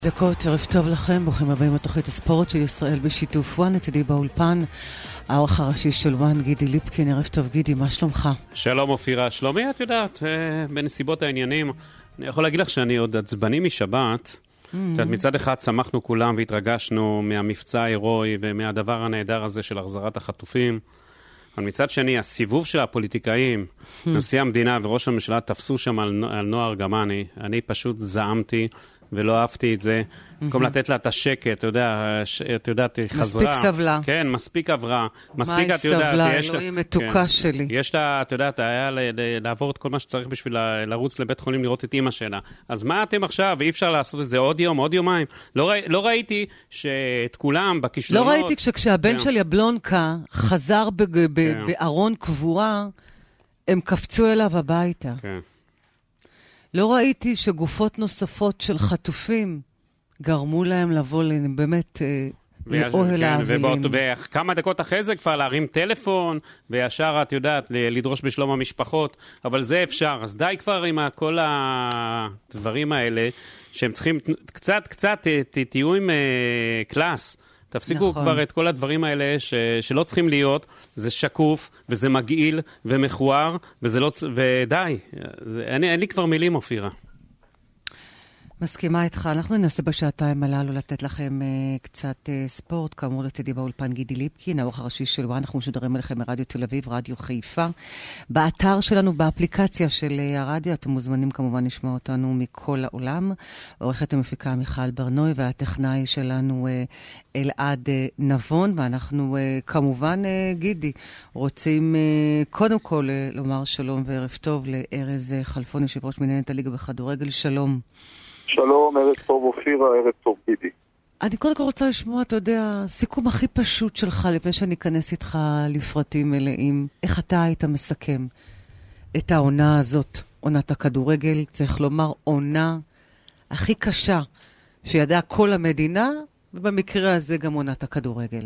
דקות, ערב טוב לכם, ברוכים הבאים לתוכנית הספורט של ישראל בשיתוף וואן, לצידי באולפן, העורך הראשי של וואן, גידי ליפקין. ערב טוב גידי, מה שלומך? שלום אופירה, שלומי, את יודעת, בנסיבות העניינים, אני יכול להגיד לך שאני עוד עצבני משבת, מצד אחד שמחנו כולם והתרגשנו מהמבצע ההירואי ומהדבר הנהדר הזה של החזרת החטופים, אבל מצד שני, הסיבוב של הפוליטיקאים, נשיא המדינה וראש הממשלה תפסו שם על נועה ארגמני, אני פשוט זעמתי ולא אהבתי את זה. במקום לתת לה את השקט, את יודעת, היא חזרה. מספיק סבלה. כן, מספיק עברה. מספיק סבלה, אלוהים מתוקה שלי. יש לה, את יודעת, היה לעבור את כל מה שצריך בשביל לרוץ לבית חולים לראות את אמא שלה. אז מה אתם עכשיו? אי אפשר לעשות את זה עוד יום, עוד יומיים. לא ראיתי שאת כולם בכישלונות... לא ראיתי כשהבן של יבלונקה חזר בארון קבורה, הם קפצו אליו הביתה. כן. לא ראיתי שגופות נוספות של חטופים גרמו להם לבוא באמת לאוהל האבלים. וכמה דקות אחרי זה כבר להרים טלפון, וישר את יודעת, לדרוש בשלום המשפחות, אבל זה אפשר. אז די כבר עם כל הדברים האלה, שהם צריכים קצת תהיו עם קלאס. תפסיקו נכון. כבר את כל הדברים האלה שלא צריכים להיות, זה שקוף, וזה מגעיל, ומכוער, ודי. אין לי כבר מילים, אופירה. מסכימה איתך. אנחנו ננסה בשעתיים הללו לתת לכם קצת ספורט. כאמור לצידי באולפן גידי ליפקין, העורך הראשי של וואן. אנחנו משודרים אליכם מרדיו תל אביב, רדיו חיפה. באתר שלנו, באפליקציה של הרדיו, אתם מוזמנים כמובן לשמוע אותנו מכל העולם. עורכת המפיקה מיכל ברנוי, והטכנאי שלנו אלעד נבון. ואנחנו כמובן, גידי, רוצים קודם כל לומר שלום וערב טוב לארז חלפון, יושב ראש מנהלת הליגה בכדורגל. שלום. שלום, ערב טוב אופירה, ערב טוב גידי. אני קודם כל רוצה לשמוע, אתה יודע, סיכום הכי פשוט שלך, לפני שאני אכנס איתך לפרטים מלאים. איך אתה היית מסכם את העונה הזאת, עונת הכדורגל, צריך לומר, עונה הכי קשה שידעה כל המדינה, ובמקרה הזה גם עונת הכדורגל.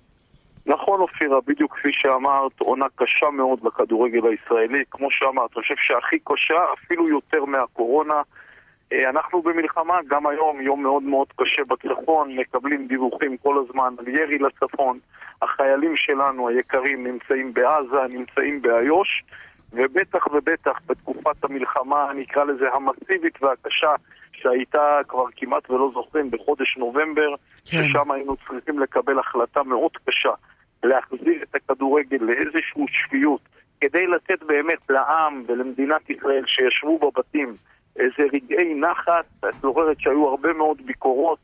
נכון אופירה, בדיוק כפי שאמרת, עונה קשה מאוד לכדורגל הישראלי. כמו שאמרת, אני חושב שהכי קשה, אפילו יותר מהקורונה. אנחנו במלחמה, גם היום, יום מאוד מאוד קשה בצפון, מקבלים דיווחים כל הזמן על ירי לצפון. החיילים שלנו היקרים נמצאים בעזה, נמצאים באיו"ש, ובטח ובטח בתקופת המלחמה, נקרא לזה המסיבית והקשה, שהייתה כבר כמעט ולא זוכרים בחודש נובמבר, ששם היינו צריכים לקבל החלטה מאוד קשה, להחזיר את הכדורגל לאיזשהו שפיות, כדי לתת באמת לעם ולמדינת ישראל שישבו בבתים, איזה רגעי נחת. את זוכרת שהיו הרבה מאוד ביקורות,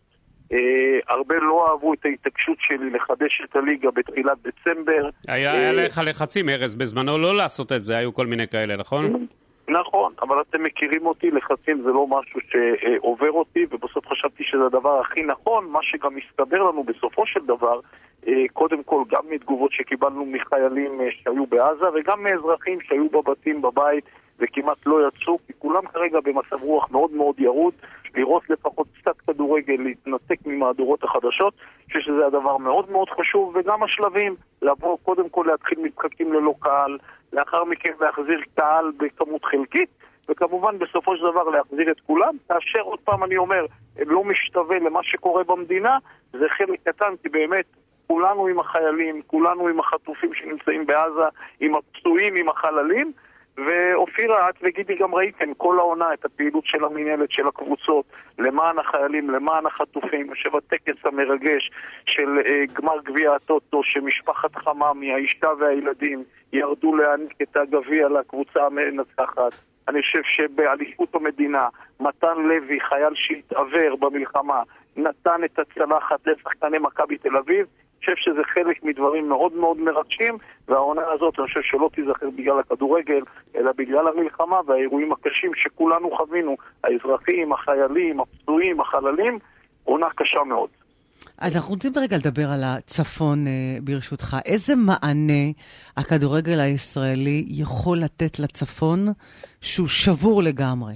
הרבה לא אהבו את ההתעקשות שלי לחדש את הליגה בתחילת דצמבר. היה לך לחצים, ארז, בזמנו לא לעשות את זה, היו כל מיני כאלה, נכון? נכון, אבל אתם מכירים אותי, לחצים זה לא משהו שעובר אותי, ובסוף חשבתי שזה הדבר הכי נכון, מה שגם מסתבר לנו בסופו של דבר, קודם כל גם מתגובות שקיבלנו מחיילים שהיו בעזה, וגם מאזרחים שהיו בבתים, בבית, וכמעט לא יצאו, כי כולם כרגע במצב רוח מאוד מאוד ירוד, לראות לפחות קצת כדורגל, להתנתק ממהדורות החדשות, שזה הדבר מאוד מאוד חשוב, וגם השלבים, לבוא קודם כל להתחיל משחקים ללא קהל, לאחר מכן להחזיר קהל בכמות חלקית, וכמובן בסופו של דבר להחזיר את כולם, כאשר עוד פעם אני אומר, לא משתווה למה שקורה במדינה, זה חלק קטן, כי באמת כולנו עם החיילים, כולנו עם החטופים שנמצאים בעזה, עם הפצועים, עם החללים, ואופירה, את וגידי גם ראיתם כל העונה את הפעילות של המנהלת, של הקבוצות, למען החיילים, למען החטופים, שבטקס המרגש של גמר גביע הטוטו, שמשפחת חממי, האישה והילדים, ירדו להעניק את הגביע לקבוצה המנצחת. אני חושב שבאליפות המדינה, מתן לוי, חייל שהתעבר במלחמה, נתן את הצלחת לשחקני מכבי תל אביב. אני חושב שזה חלק מדברים מאוד מאוד מרגשים, והעונה הזאת אני חושב שלא תיזכר בגלל הכדורגל, אלא בגלל המלחמה והאירועים הקשים שכולנו חווינו, האזרחים, החיילים, הפצועים, החללים, עונה קשה מאוד. אז אנחנו רוצים רגע לדבר על הצפון ברשותך. איזה מענה הכדורגל הישראלי יכול לתת לצפון שהוא שבור לגמרי?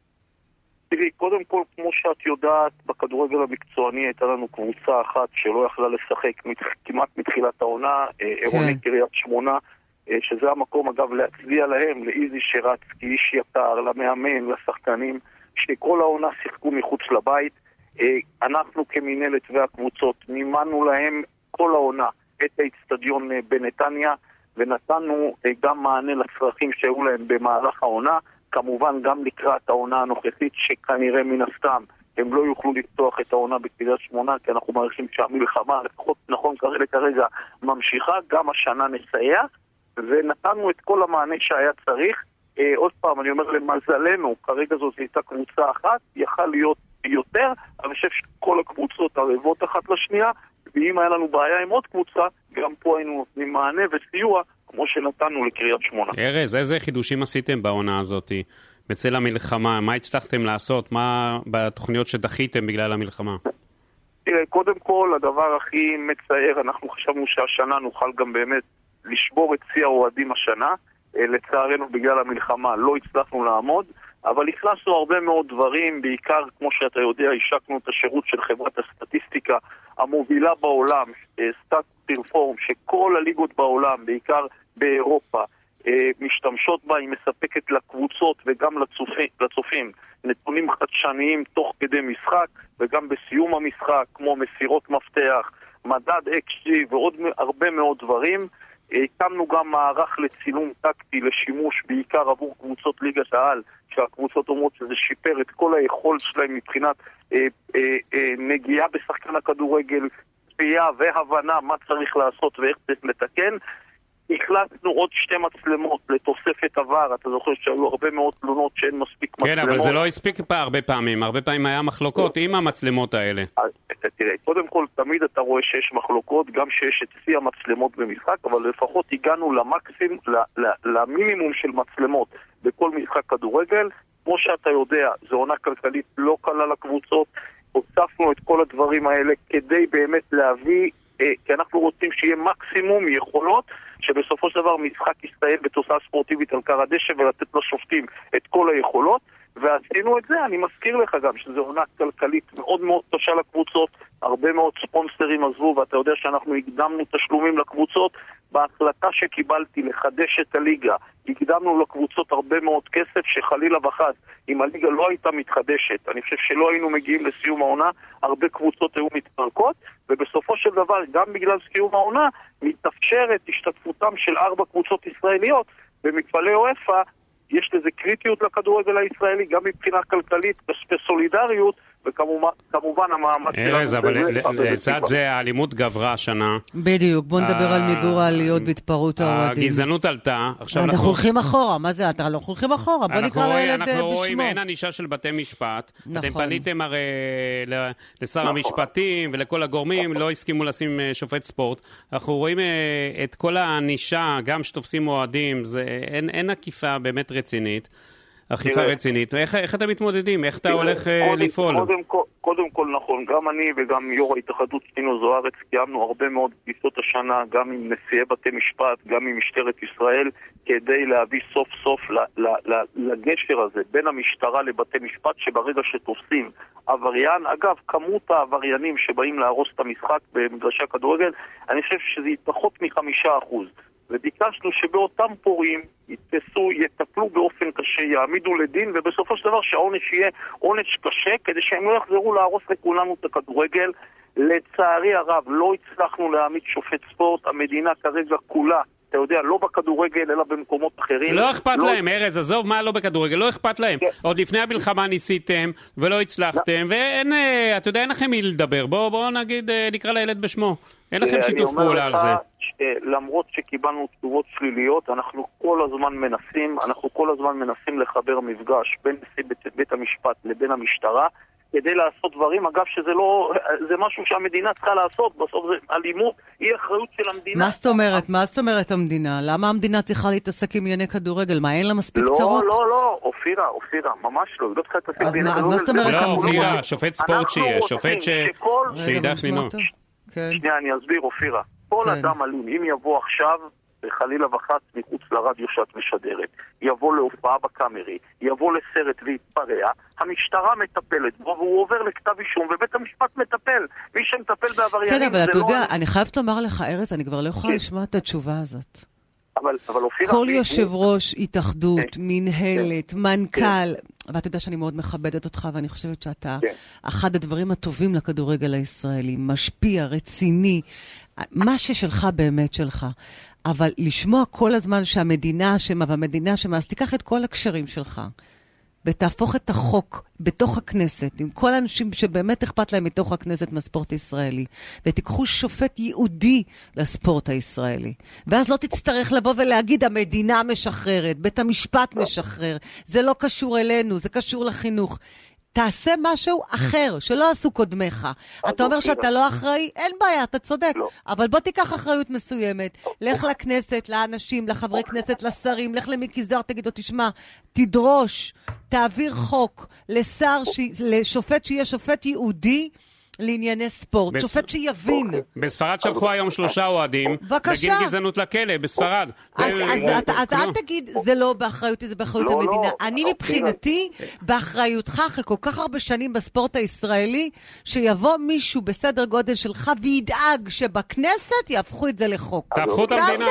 תראי, קודם כל, כמו שאת יודעת, בכדורגל המקצועני הייתה לנו קבוצה אחת שלא יכלה לשחק כמעט מתחילת העונה, עירוני קריית שמונה, שזה המקום אגב להצדיע להם, לאיזי שרצקי, איש יקר, למאמן, לשחקנים, שכל העונה שיחקו מחוץ לבית. אנחנו כמינהלת והקבוצות מימנו להם כל העונה את האצטדיון בנתניה, ונתנו גם מענה לצרכים שהיו להם במהלך העונה, כמובן גם לקראת העונה הנוכחית שכנראה מן הסתם הם לא יוכלו לפתוח את העונה בקריית שמונה, כי אנחנו מעריכים שהמלחמה, לפחות נכון כרגע, ממשיכה, גם השנה נסייע, ונתנו את כל המענה שהיה צריך. עוד פעם, אני אומר למזלנו, כרגע זאת הייתה קבוצה אחת, יכל להיות יותר, אני חושב שכל הקבוצות ערבות אחת לשנייה, ואם היה לנו בעיה עם עוד קבוצה, גם פה היינו נותנים מענה וסיוע, כמו שנתנו לקריית שמונה. ארז, איזה חידושים עשיתם בעונה הזאת? בצל המלחמה, מה הצלחתם לעשות? מה בתוכניות שדחיתם בגלל המלחמה? תראה, קודם כל, הדבר הכי מצער, אנחנו חשבנו שהשנה נוכל גם באמת לשבור את שיא האוהדים השנה. לצערנו, בגלל המלחמה לא הצלחנו לעמוד, אבל הכנסנו הרבה מאוד דברים, בעיקר, כמו שאתה יודע, השקנו את השירות של חברת הסטטיסטיקה המובילה בעולם, סטאט-פרפורם, שכל הליגות בעולם, בעיקר באירופה, משתמשות בה, היא מספקת לקבוצות וגם לצופים נתונים חדשניים תוך כדי משחק וגם בסיום המשחק, כמו מסירות מפתח, מדד XG ועוד הרבה מאוד דברים. הקמנו גם מערך לצילום טקטי לשימוש בעיקר עבור קבוצות ליגת העל, שהקבוצות אומרות שזה שיפר את כל היכולת שלהם מבחינת נגיעה בשחקן הכדורגל, צפייה והבנה מה צריך לעשות ואיך צריך לתקן. החלטנו עוד 2 מצלמות לתוספת עבר, אתה זוכר שהיו הרבה מאוד תלונות שאין מספיק מצלמות. כן, אבל זה לא הספיק הרבה פעמים היה מחלוקות עם המצלמות האלה. תראה, קודם כל תמיד אתה רואה שיש מחלוקות, גם שיש את שיא המצלמות במשחק, אבל לפחות הגענו למינימום של מצלמות בכל משחק כדורגל. כמו שאתה יודע, זו עונה כלכלית לא קלה לקבוצות, הוספנו את כל הדברים האלה כדי באמת להביא, כי אנחנו רוצים שיהיה מקסימום יכולות, שבסופו של דבר משחק יסתיים בתוצאה ספורטיבית על קר הדשא ולתת לשופטים את כל היכולות, ועשינו את זה. אני מזכיר לך גם שזו עונה כלכלית מאוד מאוד קשה לקבוצות, הרבה מאוד ספונסרים עזבו, ואתה יודע שאנחנו הקדמנו תשלומים לקבוצות. בהחלטה שקיבלתי לחדש את הליגה, הקדמנו לקבוצות הרבה מאוד כסף, שחלילה וחס, אם הליגה לא הייתה מתחדשת, אני חושב שלא היינו מגיעים לסיום העונה, הרבה קבוצות היו מתפרקות, ובסופו של דבר, גם בגלל סיום העונה, מתאפשרת השתתפותם של 4 קבוצות ישראליות במפעלי אופה. יש לזה קריטיות לכדורגל הישראלי, גם מבחינה כלכלית, בסולידריות, וכמובן המאמץ... ארז, אבל לצד זה האלימות גברה השנה. בדיוק, בוא נדבר על מיגור העליות בהתפרעות האוהדים. הגזענות עלתה. אנחנו הולכים אחורה, מה זה? אנחנו הולכים אחורה, בוא נקרא לילד בשמו. אנחנו רואים אין ענישה של בתי משפט. אתם פניתם הרי לשר המשפטים ולכל הגורמים, לא הסכימו לשים שופט ספורט. אנחנו רואים את כל הענישה, גם שתופסים אוהדים, אין עקיפה באמת רצינית. אכיפה רצינית. איך אתם מתמודדים? איך אתה הולך לפעול? קודם כל נכון, גם אני וגם יו"ר ההתאחדות שינו זוארץ קיימנו הרבה מאוד פגישות השנה, גם עם נשיאי בתי משפט, גם עם משטרת ישראל, כדי להביא סוף סוף לגשר הזה בין המשטרה לבתי משפט, שברגע שתופסים עבריין, אגב, כמות העבריינים שבאים להרוס את המשחק במגרשי הכדורגל, אני חושב שזה פחות מ5%. וביקשנו שבאותם פורעים יתפסו, יטפלו באופן קשה, יעמידו לדין, ובסופו של דבר שהעונש יהיה עונש קשה, כדי שהם לא יחזרו להרוס לכולנו את הכדורגל. לצערי הרב, לא הצלחנו להעמיד שופט ספורט, המדינה כרגע כולה, אתה יודע, לא בכדורגל, אלא במקומות אחרים. לא אכפת להם, ארז, עזוב מה לא בכדורגל, לא אכפת להם. עוד לפני המלחמה ניסיתם, ולא הצלחתם, ואין, אתה יודע, אין לכם מי לדבר. בואו נגיד, נקרא לילד בשמו. אין לכם שיתוף פעולה על זה. למרות שקיבלנו תגובות שליליות, אנחנו כל הזמן מנסים לחבר מפגש בין בית המשפט לבין המשטרה, כדי לעשות דברים, אגב שזה לא, זה משהו שהמדינה צריכה לעשות, בסוף זה אלימות, היא אחריות של המדינה. מה זאת אומרת המדינה? למה המדינה צריכה להתעסק עם ענייני כדורגל? מה, אין לה מספיק צרות? לא, אופירה, ממש לא, לא צריכה להתעסק. אז מה זאת אומרת? לא, אופירה, שופט ספורט שיהיה, שופט שידח לנוע. שנייה, אני אסביר, אופירה. כל אדם אלים, אם יבוא עכשיו, חלילה וחץ מחוץ לרדיו שאת משדרת, יבוא להופעה בקאמרי, יבוא לסרט והתפרע, המשטרה מטפלת בו, והוא עובר לכתב אישום, ובית המשפט מטפל. מי שמטפל בעבריינים... כן, אבל אתה יודע, אני חייבת לומר לך, ארז, אני כבר לא יכולה לשמוע את התשובה הזאת. אבל אופיר, כל יושב ראש התאחדות, מנהלת, מנכ"ל, ואתה יודע שאני מאוד מכבדת אותך, ואני חושבת שאתה אחד הדברים הטובים לכדורגל הישראלי, משפיע, רציני, מה ששלך באמת שלך. אבל לשמוע כל הזמן שהמדינה אשמה, והמדינה אשמה, אז תיקח את כל הקשרים שלך, ותהפוך את החוק בתוך הכנסת, עם כל האנשים שבאמת אכפת להם מתוך הכנסת מהספורט הישראלי, ותיקחו שופט ייעודי לספורט הישראלי. ואז לא תצטרך לבוא ולהגיד, המדינה משחררת, בית המשפט משחרר, זה לא קשור אלינו, זה קשור לחינוך. תעשה משהו אחר, שלא עשו קודמך. אתה אומר שאתה לא אחראי? אין בעיה, אתה צודק. אבל בוא תיקח אחריות מסוימת. לך לכנסת, לאנשים, לחברי כנסת, לשרים, לך למיקי זוהר, תגיד לו, תשמע, תדרוש, תעביר חוק לשופט שיהיה שופט ייעודי לענייני ספורט. שופט שיבין. בספרד שלחו היום 3 אוהדים בגין גזענות לכלא, בספרד. אז אל תגיד, זה לא באחריותי, זה באחריות המדינה. אני מבחינתי, באחריותך, אחרי כל כך הרבה שנים בספורט הישראלי, שיבוא מישהו בסדר גודל שלך וידאג שבכנסת יהפכו את זה לחוק. תהפכו את המדינה.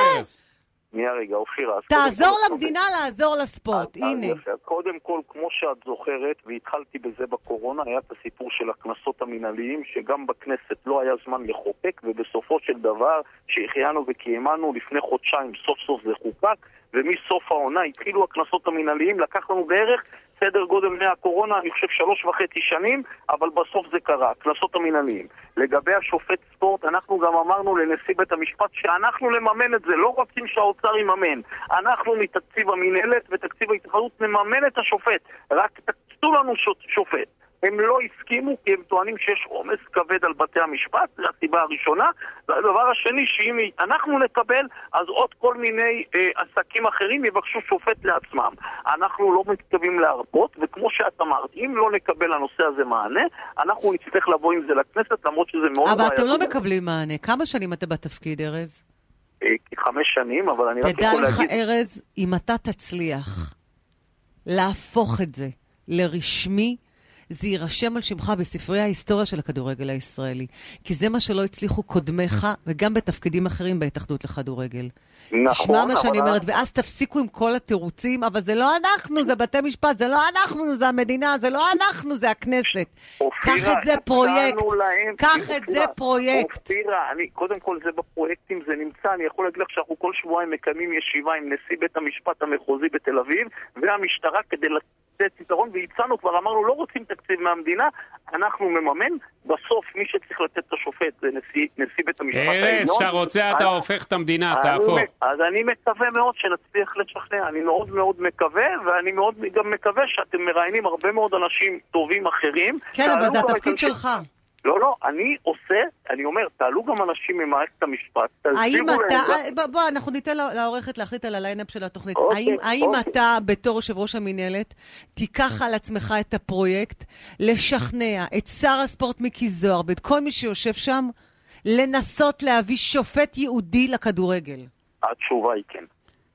רגע, אופירה. תעזור למדינה לעזור לספורט, הנה. קודם כל, כמו שאת זוכרת, והתחלתי בזה בקורונה, היה את הסיפור של הקנסות המנהליים, שגם בכנסת לא היה זמן לחוקק, ובסופו של דבר, שהחיינו וקיימנו לפני חודשיים, סוף סוף זה חוקק, ומסוף העונה התחילו הקנסות המנהליים, לקח לנו בערך סדר גודל מהקורונה, אני חושב 3.5 שנים, אבל בסוף זה קרה, הקנסות המנהליים. לגבי השופט ספורט, אנחנו גם אמרנו לנשיא בית המשפט שאנחנו לממן את זה, לא רוצים שהאוצר יממן. אנחנו מתקציב המנהלת ותקציב ההתאחדות נממן את השופט, רק תקצו לנו שופט. הם לא הסכימו כי הם טוענים שיש עומס כבד על בתי המשפט, זו הסיבה הראשונה. והדבר השני, שאם אנחנו נקבל, אז עוד כל מיני עסקים אחרים יבקשו שופט לעצמם. אנחנו לא מתכוונים להרפות, וכמו שאת אמרת, אם לא נקבל לנושא הזה מענה, אנחנו נצטרך לבוא עם זה לכנסת, למרות שזה מאוד... אבל אתם לא מקבלים מענה. כמה שנים אתה בתפקיד, ארז? 5 שנים, אבל אני רק יכול להגיד... תדע לך, ארז, אם אתה תצליח להפוך את זה לרשמי, זה יירשם על שמך בספרי ההיסטוריה של הכדורגל הישראלי. כי זה מה שלא הצליחו קודמך, וגם בתפקידים אחרים בהתאחדות לכדורגל. נכון, תשמע מה שאני אומרת, ואז תפסיקו עם כל התירוצים, אבל זה לא אנחנו, זה בתי משפט, זה לא אנחנו, זה המדינה, זה לא אנחנו, זה הכנסת. קח את זה פרויקט. קח את זה פרויקט. אופירה, קודם כל זה בפרויקטים, זה נמצא, אני יכול להגיד לך שאנחנו כל שבועיים מקיימים ישיבה עם נשיא בית המשפט המחוזי בתל אביב, והמשטרה כדי לתת פתרון, והצענו כבר, אמרנו, לא רוצים תקציב מהמדינה, אנחנו מממן, בסוף מי שצריך לתת את השופט זה נשיא בית המשפט העליון. ארז, שאתה רוצה, אתה הופך את המדינה, תהפוך. אז אני מקווה מאוד שנצליח לשכנע, אני מאוד מאוד מקווה, ואני מאוד גם מקווה שאתם מראיינים הרבה מאוד אנשים טובים אחרים. כן, אבל זה התפקיד שלך. לא, אני עושה, אני אומר, תעלו גם אנשים ממערכת המשפט. האם אתה, בוא, אנחנו ניתן לעורכת להחליט על הליינאפ של התוכנית. האם אתה, בתור יושב ראש המנהלת, תיקח על עצמך את הפרויקט, לשכנע את שר הספורט מיקי זוהר, ואת כל מי שיושב שם, לנסות להביא שופט ייעודי לכדורגל? התשובה היא כן.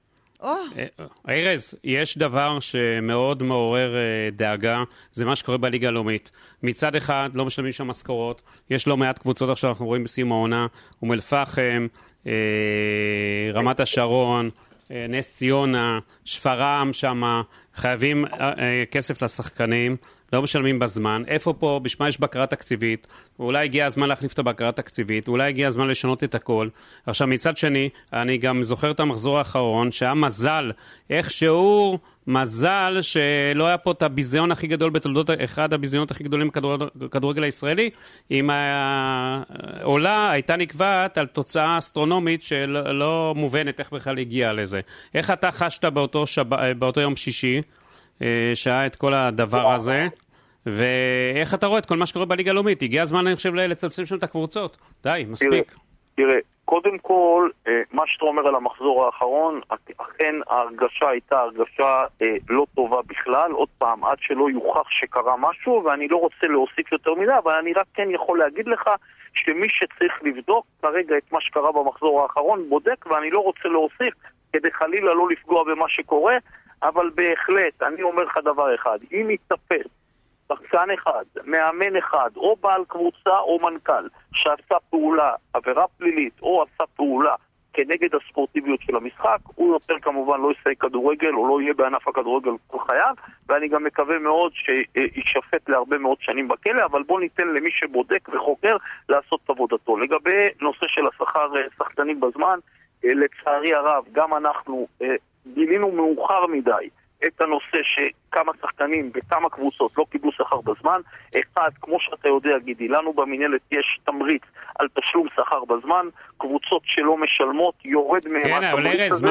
ארז, יש דבר שמאוד מעורר דאגה, זה מה שקורה בליגה הלאומית. מצד אחד לא משלמים שם משכורות, יש לא מעט קבוצות עכשיו, אנחנו רואים בסיום העונה, אום אל-פחם, רמת השרון, נס ציונה, שפרעם שם, חייבים כסף לשחקנים, לא משלמים בזמן. איפה פה, בשמה יש בקרה תקציבית, אולי הגיע הזמן להחליף את הבקרה התקציבית, אולי הגיע הזמן לשנות את הכל. עכשיו מצד שני, אני גם זוכר את המחזור האחרון, שהיה מזל, איכשהו מזל שלא היה פה את הביזיון הכי גדול בתולדות, אחד הביזיונות הכי גדולים בכדורגל הישראלי, אם העולה הייתה נקבעת על תוצאה אסטרונומית שלא מובנת איך בכלל הגיעה לזה. איך אתה חשת באותו יום שישי, שהיה את כל הדבר הזה, ואיך אתה רואה את כל מה שקורה בליגה הלאומית? הגיע הזמן, אני חושב, לצלצל שם את הקבוצות. די, מספיק. תראה, קודם כל, מה שאתה אומר על המחזור האחרון, אכן ההרגשה הייתה הרגשה לא טובה בכלל, עוד פעם, עד שלא יוכח שקרה משהו, ואני לא רוצה להוסיף יותר מדי, אבל אני רק כן יכול להגיד לך שמי שצריך לבדוק כרגע את מה שקרה במחזור האחרון בודק, ואני לא רוצה להוסיף כדי חלילה לא לפגוע במה שקורה, אבל בהחלט, אני אומר לך דבר אחד, אם יתפס שחקן אחד, מאמן אחד, או בעל קבוצה או מנכ"ל, שעשה פעולה, עבירה פלילית, או עשה פעולה כנגד הספורטיביות של המשחק. הוא יותר כמובן לא ישחק כדורגל, או לא יהיה בענף הכדורגל כל חייו, ואני גם מקווה מאוד שישפט להרבה מאוד שנים בכלא, אבל בוא ניתן למי שבודק וחוקר לעשות את עבודתו. לגבי נושא של השכר שחקנים בזמן, לצערי הרב, גם אנחנו גילינו מאוחר מדי את הנושא שכמה שחקנים וכמה קבוצות לא קיבלו שכר בזמן. אחד, כמו שאתה יודע, גידי, לנו במנהלת יש תמריץ על תשלום שכר בזמן. קבוצות שלא משלמות, יורד מהם כן, אבל ארז,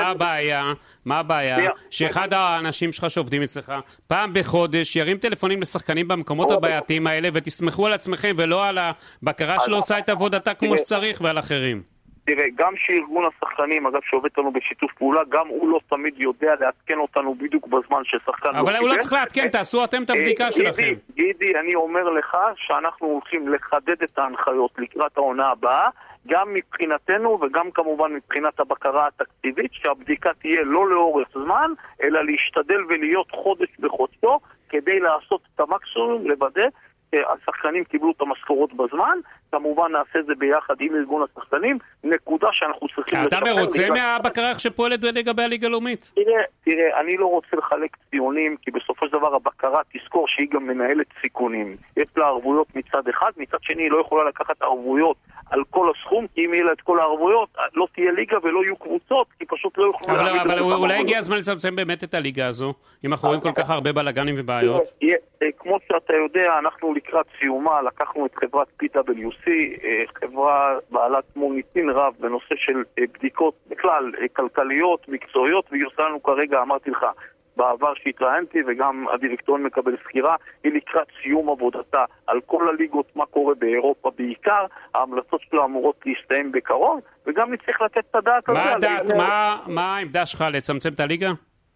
מה הבעיה? שאחד האנשים שלך שעובדים אצלך, פעם בחודש ירים טלפונים לשחקנים במקומות הבעייתיים האלה, ותסמכו על עצמכם ולא על הבקרה שלא עושה את עבודתה כמו שצריך ועל אחרים. תראה, גם שארגון השחקנים, אגב, שעובד לנו בשיתוף פעולה, גם הוא לא תמיד יודע לעדכן אותנו בדיוק בזמן ששחקן אבל הוא לא צריך לעדכן, תעשו אתם את הבדיקה שלכם. גידי, אני אומר לך שאנחנו הולכים לחדד את ההנחיות לקראת העונה הבאה, גם מבחינתנו וגם כמובן מבחינת הבקרה התקציבית, שהבדיקה תהיה לא לאורך זמן, אלא להשתדל ולהיות חודש בחודשו, כדי לעשות את המקסימום, לוודא השחקנים קיבלו את המשכורות בזמן. כמובן נעשה את זה ביחד עם ארגון השחקנים. נקודה שאנחנו צריכים אתה מרוצה מהבקרה שפועלת לגבי הליגה הלאומית? תראה, אני לא רוצה לחלק ציונים, כי בסופו של דבר הבקרה תזכור שהיא גם מנהלת סיכונים. יש לה ערבויות מצד אחד, מצד שני היא לא יכולה לקחת ערבויות על כל הסכום, כי אם יהיה לה את כל הערבויות לא תהיה ליגה ולא יהיו קבוצות, כי פשוט לא יוכלו... אבל אולי הגיע הזמן לצמצם באמת את הליגה הזו, אם אנחנו רואים כל כך הרבה בלגנים ובעיות. כמו שאתה יודע, אנחנו לקראת סיומה לקחנו את חברת PwC, חברה בעלת מוניטין רב בנושא של בדיקות בכלל כלכליות, מקצועיות, והיא עושה לנו כרגע, אמרתי לך, בעבר שהתראיינתי וגם הדירקטוריון מקבל סקירה, היא לקראת סיום עבודתה על כל הליגות, מה קורה באירופה בעיקר. ההמלצות שלו אמורות להסתיים בקרוב, וגם נצטרך לתת את הדעת על זה. מה הדעת? מה העמדה שלך לצמצם את הליגה?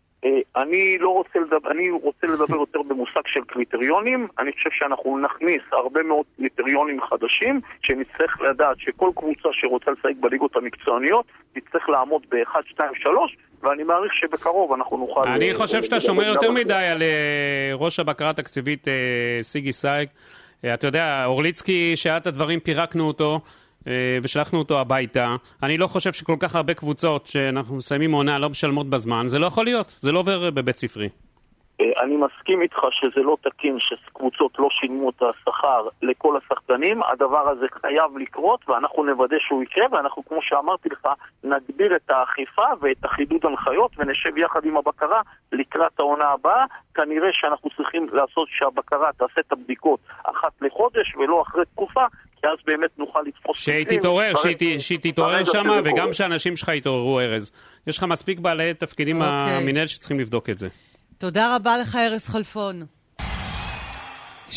אני רוצה לדבר יותר במושג של קריטריונים. אני חושב שאנחנו נכניס הרבה מאוד קריטריונים חדשים, שנצטרך לדעת שכל קבוצה שרוצה לשחק בליגות המקצועניות תצטרך לעמוד ב-1, 2, 3, ואני מעריך שבקרוב אנחנו נוכל... אני חושב שאתה שומר יותר מדי על ראש הבקרה התקציבית סיגי סייג. אתה יודע, אורליצקי, שאת הדברים פירקנו אותו ושלחנו אותו הביתה. אני לא חושב שכל כך הרבה קבוצות שאנחנו מסיימים עונה לא משלמות בזמן. זה לא יכול להיות, זה לא עובר בבית ספרי. אני מסכים איתך שזה לא תקין שקבוצות לא שילמו את השכר לכל השחקנים. הדבר הזה חייב לקרות ואנחנו נוודא שהוא יקרה, ואנחנו, כמו שאמרתי לך, נגביר את האכיפה ואת החידוד הנחיות ונשב יחד עם הבקרה לקראת העונה הבאה. כנראה שאנחנו צריכים לעשות שהבקרה תעשה את הבדיקות אחת לחודש ולא אחרי תקופה, כי אז באמת נוכל לתפוס... שהיא תתעורר שם, וגם שאנשים שלך יתעוררו, ארז. יש לך מספיק בעלי תפקידים המנהל שצריכים לבדוק את זה. תודה רבה לך, ארז חלפון. 6:28,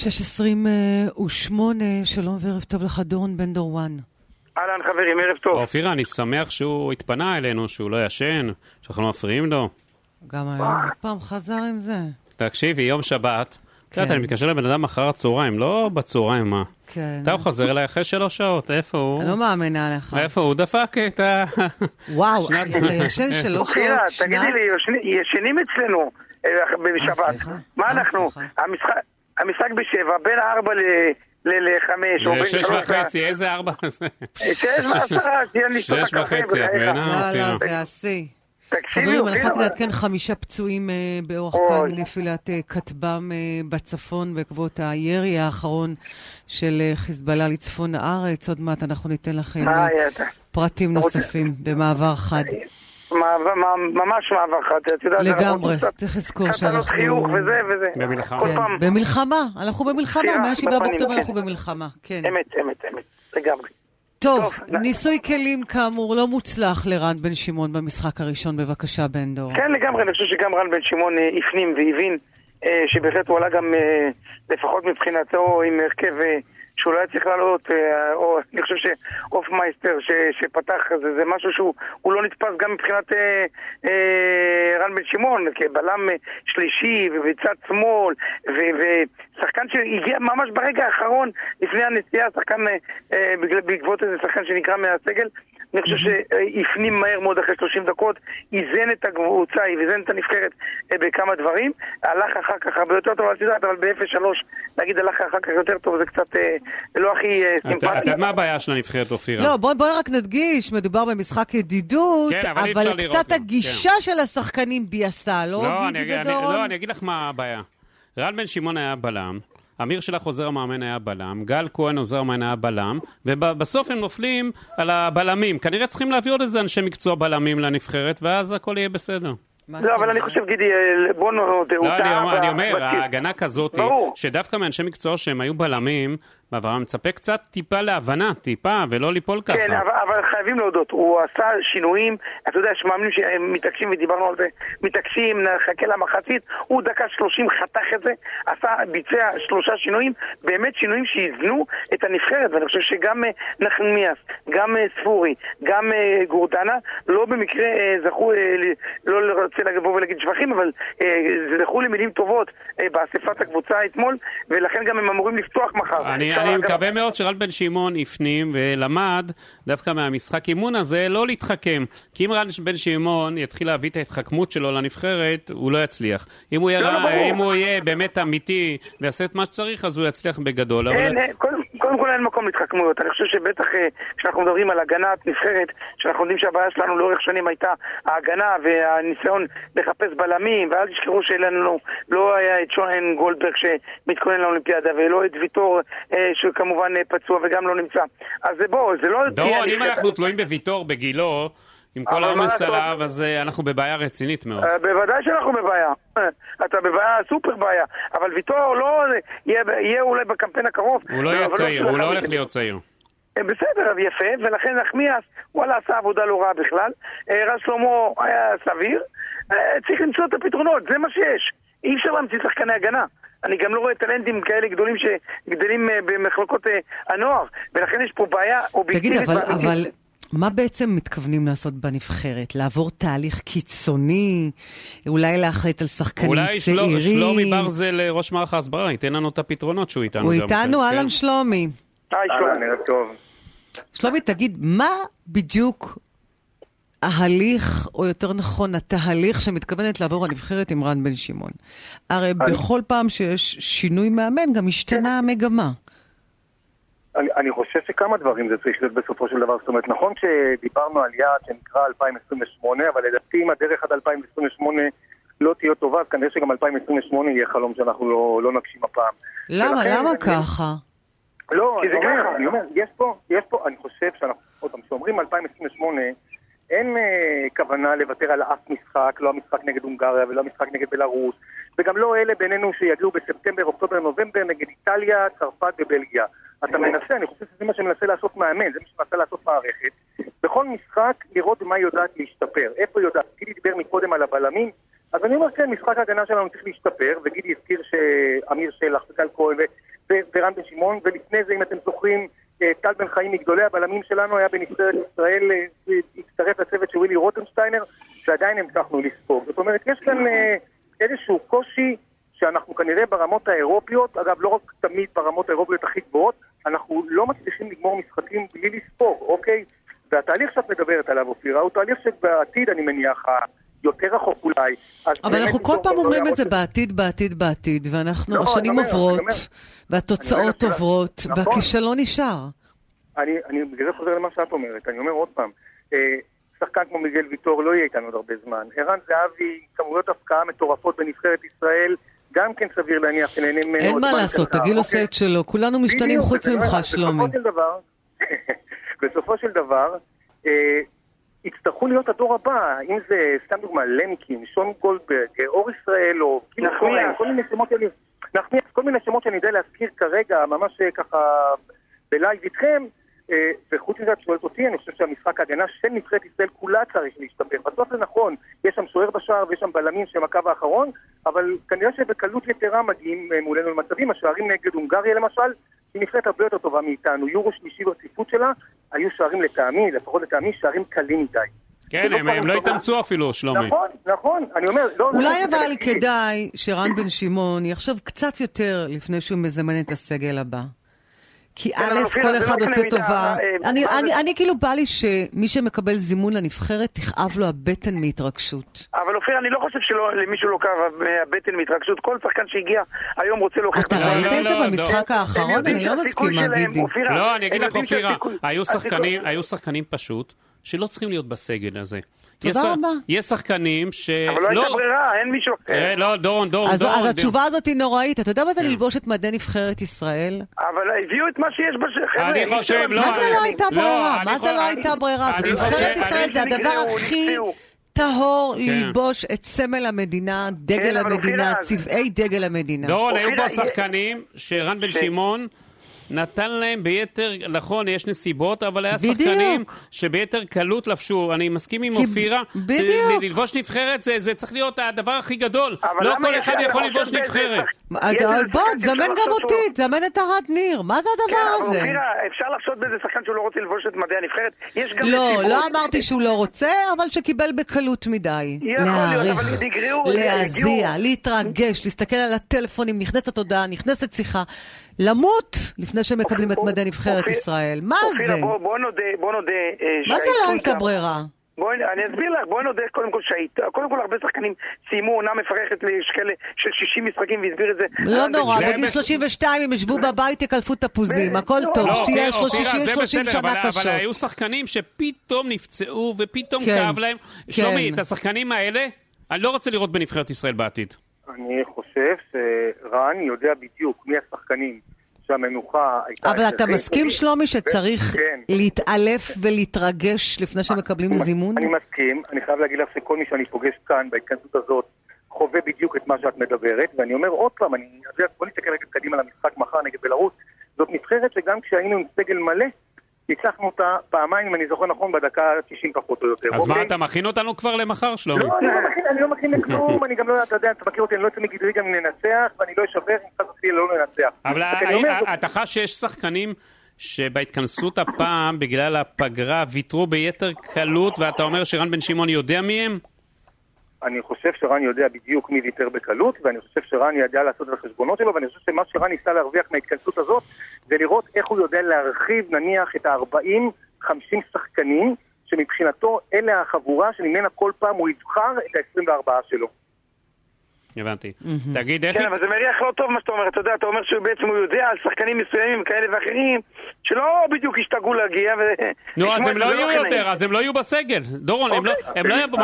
שלום וערב טוב לך, דורון בן דורואן. אהלן חברים, ערב טוב. אופירה, אני שמח שהוא התפנה אלינו, שהוא לא ישן, שאנחנו לא מפריעים לו. גם היום פעם חזר עם זה. תקשיבי, יום שבת, אני מתקשר לבן אדם אחר הצהריים, לא בצהריים, מה? כן. אתה הוא חוזר אליי אחרי 3 שעות, איפה הוא? אני לא מאמינה לך. איפה הוא? דפק את ה... וואו, אתה ישן 3 שעות שנץ? תגידי לי, ישנים אצלנו בשבת. מה אנחנו? המשחק ב7, בין 4 ל5 או בין 6:30, איזה 4? 6:10, את מבינה? לא, זה השיא. תקשיבי, חברים, אנחנו נעדכן 5 פצועים באורח כאן נפילת כטב"ם בצפון בעקבות הירי האחרון של חיזבאללה לצפון הארץ. עוד מעט אנחנו ניתן לכם פרטים נוספים במעבר חד. ממש מעבר חד, את יודעת, לגמרי, צריך לזכור שאנחנו... חיוך וזה וזה. במלחמה, אנחנו במלחמה, מה7 באוקטובר אנחנו במלחמה, כן. אמת, לגמרי. טוב, ניסוי כלים כאמור לא מוצלח לרן בן שמעון במשחק הראשון, בבקשה בן דור. כן, לגמרי, אני חושב שגם רן בן שמעון הפנים והבין שבהחלט הוא עלה גם לפחות מבחינתו עם הרכב שהוא לא היה צריך לעלות, או אני חושב שאופמייסטר שפתח, זה משהו שהוא לא נתפס גם מבחינת רן בן שמעון, כבלם שלישי ובצד שמאל, ושחקן שהגיע ממש ברגע האחרון לפני הנסיעה, שחקן בעקבות איזה שחקן שנקרא מהסגל. אני חושב שהפנים מהר מאוד אחרי 30 דקות, איזן את הקבוצה, איזן את הנבחרת בכמה דברים, הלך אחר כך הרבה יותר טוב, אבל ב-0-3 נגיד הלך אחר כך יותר טוב, זה קצת סימפטי. אתה יודע מה הבעיה של הנבחרת, אופירה? לא, בוא רק נדגיש, מדובר במשחק ידידות, אבל קצת הגישה של השחקנים ביאסה, לא גידי ודורון? לא, אני אגיד לך מה הבעיה. רן בן שמעון היה בלם, אמיר שלך עוזר המאמן היה בלם, גל כהן עוזר המאמן היה בלם, ובסוף הם נופלים על הבלמים. כנראה צריכים להביא עוד איזה אנשי מקצוע בלמים לנבחרת, ואז הכל יהיה בסדר. לא, אבל אני חושב, גידי, בוא נודה, אני אומר, ההגנה כזאת, שדווקא מאנשי מקצוע שהם היו בלמים, אבל מצפה קצת טיפה להבנה, טיפה, ולא ליפול ככה. כן, אבל חייבים להודות, הוא עשה שינויים, אתה יודע, שמאמנים שמתעקשים, ודיברנו על זה, מתעקשים, נחכה למחצית, הוא דקה 30 חתך את זה, ביצע 3 שינויים, באמת שינויים שיזנו את הנבחרת, ואני חושב שגם נחמיאס, גם ספורי, גם גורדנה, לא במקרה זכו, לא רוצה לבוא ולהגיד שבחים, אבל זכו למילים טובות באספת הקבוצה אתמול, ולכן גם הם אמורים לפתוח מחר. אני מקווה מאוד שרן בן שמעון יפנים ולמד דווקא מהמשחק אימון הזה לא להתחכם, כי אם רן בן שמעון יתחיל להביא את ההתחכמות שלו לנבחרת, הוא לא יצליח. אם הוא יהיה באמת אמיתי ויעשה את מה שצריך, אז הוא יצליח בגדול. קודם כל אין מקום להתחכמויות. אני חושב שבטח כשאנחנו מדברים על הגנת נבחרת, שאנחנו יודעים שהבעיה שלנו לאורך שנים הייתה ההגנה והניסיון לחפש בלמים, ואל תשכחו שלנו לא היה את שון גולדברג שמתכונן לאולימפיאדה, ולא את ויטור שכמובן פצוע וגם לא נמצא. אז בוא, זה לא... דורון, אם אנחנו תלויים בוויטור בגילו, עם כל העומס עליו, אז אנחנו בבעיה רצינית מאוד. בוודאי שאנחנו בבעיה. אתה בבעיה, סופר בעיה. אבל ויטור לא... יהיה אולי בקמפיין הקרוב. הוא לא יהיה צעיר, הוא לא הולך להיות צעיר. בסדר, יפה, ולכן נחמיאס, וואלה, עשה עבודה לא רעה בכלל. רז שלמה היה סביר. צריך למצוא את הפתרונות, זה מה שיש. אי אפשר להמציא שחקני הגנה. אני גם לא רואה טלנטים כאלה גדולים שגדלים במחלקות הנוער, ולכן יש פה בעיה אובייקטיבית. תגיד, אבל מה בעצם מתכוונים לעשות בנבחרת? לעבור תהליך קיצוני? אולי להחליט על שחקנים צעירים? אולי שלומי ברזל, ראש מערך ההסברה, ייתן לנו את הפתרונות שהוא איתנו. הוא איתנו, אהלן שלומי. שלומי, נראה טוב. שלומי, תגיד, מה בדיוק ההליך, או יותר נכון, התהליך שמתכוונת לעבור הנבחרת עם רן בן שמעון? הרי בכל פעם שיש שינוי מאמן, גם השתנה המגמה. אני חושב שכמה דברים זה צריך להיות בסופו של דבר. זאת אומרת, נכון שדיברנו על יעד שנקרא 2028, אבל לדעתי אם הדרך עד 2028 לא תהיה טובה, אז כנראה שגם 2028 יהיה חלום שאנחנו לא נגשים הפעם. למה? למה ככה? לא, אני אומר, יש פה, אני חושב שאנחנו, שאומרים 2028, אין כוונה לוותר על אף משחק, לא המשחק נגד הונגריה ולא המשחק נגד בלרוס, וגם לא אלה בינינו שיגיעו בספטמבר, אוקטובר, נובמבר נגד איטליה, צרפת ובלגיה. אתה מנסה, אני חושב שזה מה שמנסה לעשות מאמן, זה מה שמנסה לעשות מערכת. בכל משחק לראות מה היא יודעת להשתפר. איפה היא יודעת? גידי דיבר מקודם על הבלמים, אז אני אומר כן, משחק ההגנה שלנו צריך להשתפר, וגידי הזכיר שאמיר שלח וגל כהן ורן בן שמעון, ולפני זה אם אתם זוכרים, טל בן חיים מגדולי הבלמים שלנו היה בנבחרת ישראל, הצטרף לצוות של ווילי רוטנשטיינר, שעדיין המשכנו לספוג. זאת אומרת, יש כאן איזשהו קושי שאנחנו כנראה ברמות האירופיות, אגב לא רק תמיד ברמות האירופיות הכי גבוהות, אנחנו לא מצליחים לגמור משחקים בלי לספוג, אוקיי? והתהליך שאת מדברת עליו, אופירה, הוא תהליך שבעתיד אני מניח יותר רחוק אולי. אבל אנחנו כל פעם אומרים את זה בעתיד, ואנחנו, השנים עוברות, והתוצאות עוברות, והכישלון נשאר. אני בגלל חוזר למה שאת אומרת, אני אומר עוד פעם, שחקן כמו מיגל ויטור לא יהיה איתנו עוד הרבה זמן. ערן זהבי, כמויות הפקעה מטורפות בנבחרת ישראל, גם כן סביר להניח שנהנים... אין מה לעשות, תגיל עושה את שלו, כולנו משתנים חוץ ממך, שלומי. בסופו של דבר, יצטרכו להיות הדור הבא, אם זה, סתם דוגמה, למקין, שון גולדברג, אור ישראל, או כל מיני שמות שאני יודע להזכיר כרגע, ממש ככה בלייב איתכם, וחוץ מזה את שואלת אותי, אני חושב שהמשחק ההגנה של נבחרת ישראל כולה צריך להשתפר. בסוף זה נכון, יש שם שוער בשער ויש שם בלמים שהם הקו האחרון, אבל כנראה שבקלות יתרה מגיעים מולנו למצבים, השערים נגד הונגריה למשל, היא נבחרת הרבה יותר טובה מאיתנו, יורו שלישי ברציפות שלה, היו שערים לטעמי, לפחות לטעמי, שערים קלים מדי. כן, הם לא התאמצו אפילו, שלומי. נכון, אני אומר... אולי אבל כדאי שרן בן שמעון יחשוב קצת יותר לפני שהוא מזמן את הסגל הבא. כי א', כל אחד עושה טובה. אני כאילו בא לי שמי שמקבל זימון לנבחרת, תכאב לו הבטן מהתרגשות. אבל אופיר, אני לא חושב שלמישהו לא כאב הבטן מהתרגשות. כל שחקן שהגיע היום רוצה להוכיח... אתה ראית את זה במשחק האחרון? אני לא מסכימה, גידי. לא, אני אגיד לך, אופירה, היו שחקנים פשוט שלא צריכים להיות בסגל הזה. תודה רבה. יש שחקנים ש... אבל לא הייתה ברירה, אין מישהו... לא, דורון. אז התשובה הזאת היא נוראית. אתה יודע מה זה ללבוש את מדי נבחרת ישראל? אבל הביאו את מה שיש בשחרר. אני חושב, לא... מה זה לא הייתה ברירה? מה זה לא הייתה ברירה? נבחרת ישראל זה הדבר הכי טהור ללבוש את סמל המדינה, דגל המדינה, צבעי דגל המדינה. דורון, היו פה שחקנים שרן בן שמעון נתן להם ביתר, נכון, יש נסיבות, אבל היה שחקנים שביתר קלות לבשו. אני מסכים עם אופירה. ללבוש נבחרת זה צריך להיות הדבר הכי גדול. לא כל אחד יכול ללבוש נבחרת. בוא, תזמן גם אותי, תזמן את ארד ניר. מה זה הדבר הזה? אופירה, אפשר לחשוד באיזה שחקן שהוא לא רוצה ללבוש את מדי הנבחרת? לא אמרתי שהוא לא רוצה, אבל שקיבל בקלות מדי. להעריך, להזיע, להתרגש, להסתכל על הטלפונים, נכנסת תודעה, נכנסת שיחה. למות לפני שמקבלים את מדי נבחרת ישראל. מה זה? בוא נודה... מה זה לא הייתה ברירה? אני אסביר לך, בואי נודה קודם כל שהייתה. קודם כל הרבה שחקנים סיימו עונה מפרכת לשקל של 60 משחקים והסביר את זה. לא נורא, בגיל 32 הם ישבו בבית, יקלפו תפוזים, הכל טוב, שתהיה 30 שנה קשות. אבל היו שחקנים שפתאום נפצעו ופתאום כאב להם. שלומי, את השחקנים האלה אני לא רוצה לראות בנבחרת ישראל בעתיד. אני חושב שרן יודע בדיוק מי השחקנים שהמנוחה הייתה... אבל אתה מסכים, שלומי, שצריך להתעלף ולהתרגש לפני שמקבלים זימון? אני מסכים. אני חייב להגיד לך שכל מי שאני פוגש כאן בהתכנסות הזאת חווה בדיוק את מה שאת מדברת, ואני אומר עוד פעם, בוא נסתכל רגע קדימה למשחק מחר נגד בלרוס. זאת נבחרת שגם כשהיינו עם סגל מלא, ניצחנו אותה פעמיים, אם אני זוכר נכון, בדקה 90 פחות או יותר. אז מה, אתה מכין אותנו כבר למחר, שלומי? לא, אני לא מכין לכלום, אני גם לא, אתה יודע, אתה מכיר אותי, אני לא יוצא מגדרי גם לנצח, ואני לא אשבר, אם חס וחלילה לא לנצח. אבל אתה חש שיש שחקנים שבהתכנסות הפעם, בגלל הפגרה, ויתרו ביתר קלות, ואתה אומר שרן בן שמעון יודע מי הם? אני חושב שרן יודע בדיוק מי ויתר בקלות, ואני חושב שרן ידע לעשות את החשבונות שלו, ואני חושב שמה שרן ניסה להרוויח מההתכנסות הזאת, זה לראות איך הוא יודע להרחיב, נניח, את ה-40-50 שחקנים, שמבחינתו אלה החבורה שממנה כל פעם הוא יבחר את ה-24 שלו. הבנתי. תגיד איך... כן, אבל זה מריח לא טוב מה שאתה אומר. אתה יודע, אתה אומר שבעצם הוא יודע על שחקנים מסוימים כאלה ואחרים, שלא בדיוק השתגעו להגיע נו, אז הם לא יהיו יותר, אז הם לא יהיו בסגל. דורון, הם לא יבואו,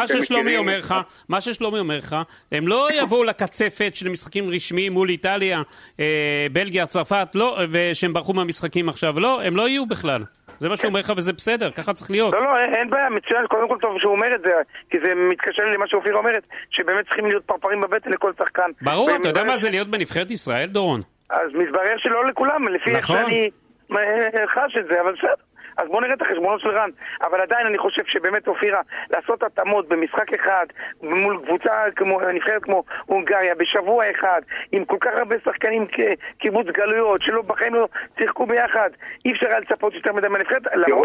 מה ששלומי אומר לך, הם לא יבואו לקצפת של משחקים רשמיים מול איטליה, בלגיה, צרפת, לא, ושהם ברחו מהמשחקים עכשיו, לא, הם לא יהיו בכלל. זה מה שהוא אומר לך וזה בסדר, ככה צריך להיות. לא, אין בעיה, מצוין, קודם כל טוב שהוא אומר את זה, כי זה מתקשר למה שאופירה אומרת, שבאמת צריכים להיות פרפרים בבטן לכל שחקן. ברור, אתה יודע מה זה להיות בנבחרת ישראל, דורון? אז מתברר שלא לכולם, לפי איך שאני חש את זה, אבל בסדר. אז בואו נראה את החשבונות של רן. אבל עדיין אני חושב שבאמת אופירה לעשות התאמות במשחק אחד מול קבוצה כמו נבחרת כמו הונגריה בשבוע אחד עם כל כך הרבה שחקנים קיבוץ גלויות שלא בחיים לא שיחקו ביחד, אי אפשר לצפות יותר מדי מהנבחרת.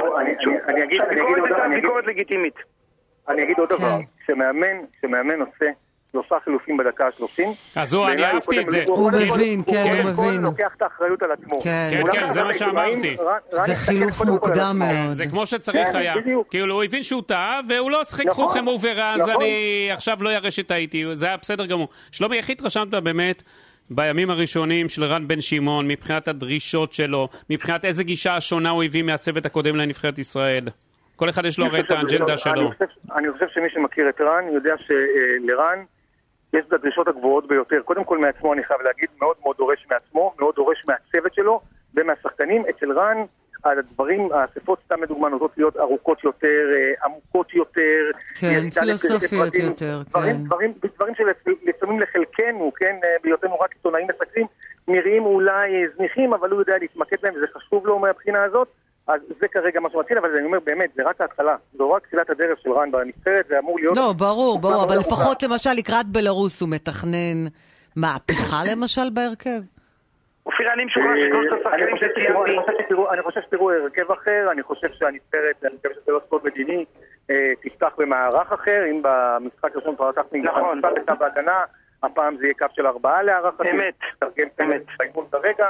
ביקורת לגיטימית. אני אגיד עוד דבר, שמאמן עושה 3 חילופים בדקה ה-30. אז אני אהבתי את זה. הוא מבין, כן, הוא מבין. הוא לוקח את האחריות על עצמו. כן, זה מה שאמרתי. זה חילוף מוקדם מאוד. זה כמו שצריך היה. כאילו הוא הבין שהוא טעה, והוא לא שחק חוכם אוברה, אז אני עכשיו לא ירש את הייתי. זה היה בסדר גמור. שלומי, איך התרשמת באמת בימים הראשונים של רן בן שמעון, מבחינת הדרישות שלו, מבחינת איזה גישה שונה הוא הביא מהצוות הקודם לנבחרת ישראל? כל אחד יש לו הרי את האג'נדה שלו. אני חושב שמי שמכיר את רן יודע שלרן יש את הדרישות הגבוהות ביותר. קודם כל מעצמו אני חייב להגיד, מאוד מאוד דורש מעצמו, מאוד דורש מהצוות שלו ומהשחקנים. אצל רן הדברים, האספות סתם לדוגמה נוטות להיות ארוכות יותר, עמוקות יותר. כן, פילוסופיות יותר, כן. דברים שלפעמים לחלקנו, כן, בהיותנו רק עיתונאים מסקרים, נראים אולי זניחים, אבל הוא יודע להתמקד בהם, וזה חשוב לו מהבחינה הזאת. אז זה כרגע מה שמתחיל, אבל אני אומר באמת, זה רק ההתחלה. זו רק תחילת הדרך של רן בנבחרת, זה אמור להיות... לא, ברור, אבל לפחות למשל לקראת בלרוס הוא מתכנן מהפכה למשל בהרכב? אופירה, אני משוכנע שכל השחקנים שציינתי... אני חושב שתראו הרכב אחר, אני חושב שהנבחרת, אני חושב שזה לא ספורט מדיני, תפתח במערך אחר, אם במשחק ראשון כבר לקחת נגד בהגנה, הפעם זה יהיה קו של 4 להערך. אמת. תרגם את האימון ברגע.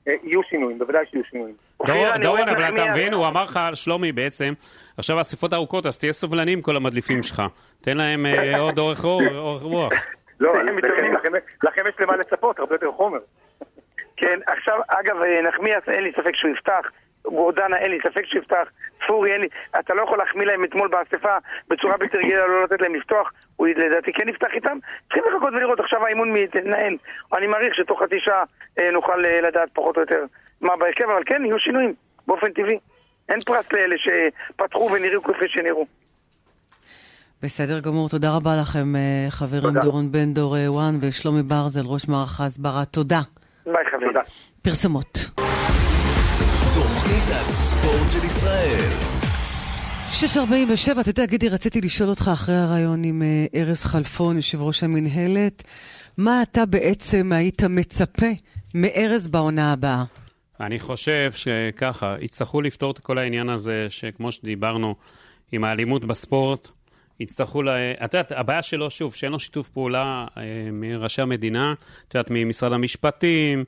יהיו שינויים, בוודאי שיהיו שינויים. דורון, אבל אתה מבין, הוא אמר לך, שלומי בעצם, עכשיו האספות ארוכות, אז תהיה סובלנים כל המדליפים שלך. תן להם עוד אורך רוח. לא, לכם יש למה לצפות, הרבה יותר חומר. כן, עכשיו, אגב, נחמיאס, אין לי ספק שהוא יפתח, גורדנה, אין לי ספק שהוא יפתח, פורי, אין לי, אתה לא יכול להחמיא להם אתמול באספה בצורה בלתי רגילה, לא לתת להם לפתוח, הוא לדעתי כן יפתח איתם, צריכים לחכות ולראות, עכשיו האימון מתנהל, אני מעריך שתוך חצי שעה נוכל לדעת פחות או יותר מה בהרכב, אבל כן, יהיו שינויים, באופן טבעי, אין פרס לאלה שפתחו ונראו כפי שנראו. בסדר גמור, תודה רבה לכם, חברים דורון בן דור וואן ושלומי ברזל, ראש מערך ההסברה, תודה. ביי חברים. פרסומות. תוכנית הספורט של ישראל. 6:47, אתה יודע, גידי, רציתי לשאול אותך אחרי הרעיון עם ארז חלפון, יושב ראש המנהלת, מה אתה בעצם היית מצפה מארז בעונה הבאה? אני חושב שככה, יצטרכו לפתור את כל העניין הזה, שכמו שדיברנו עם האלימות בספורט, יצטרכו אתה יודעת, הבעיה שלו, שוב, שאין לו שיתוף פעולה מראשי המדינה, אתה יודעת, ממשרד המשפטים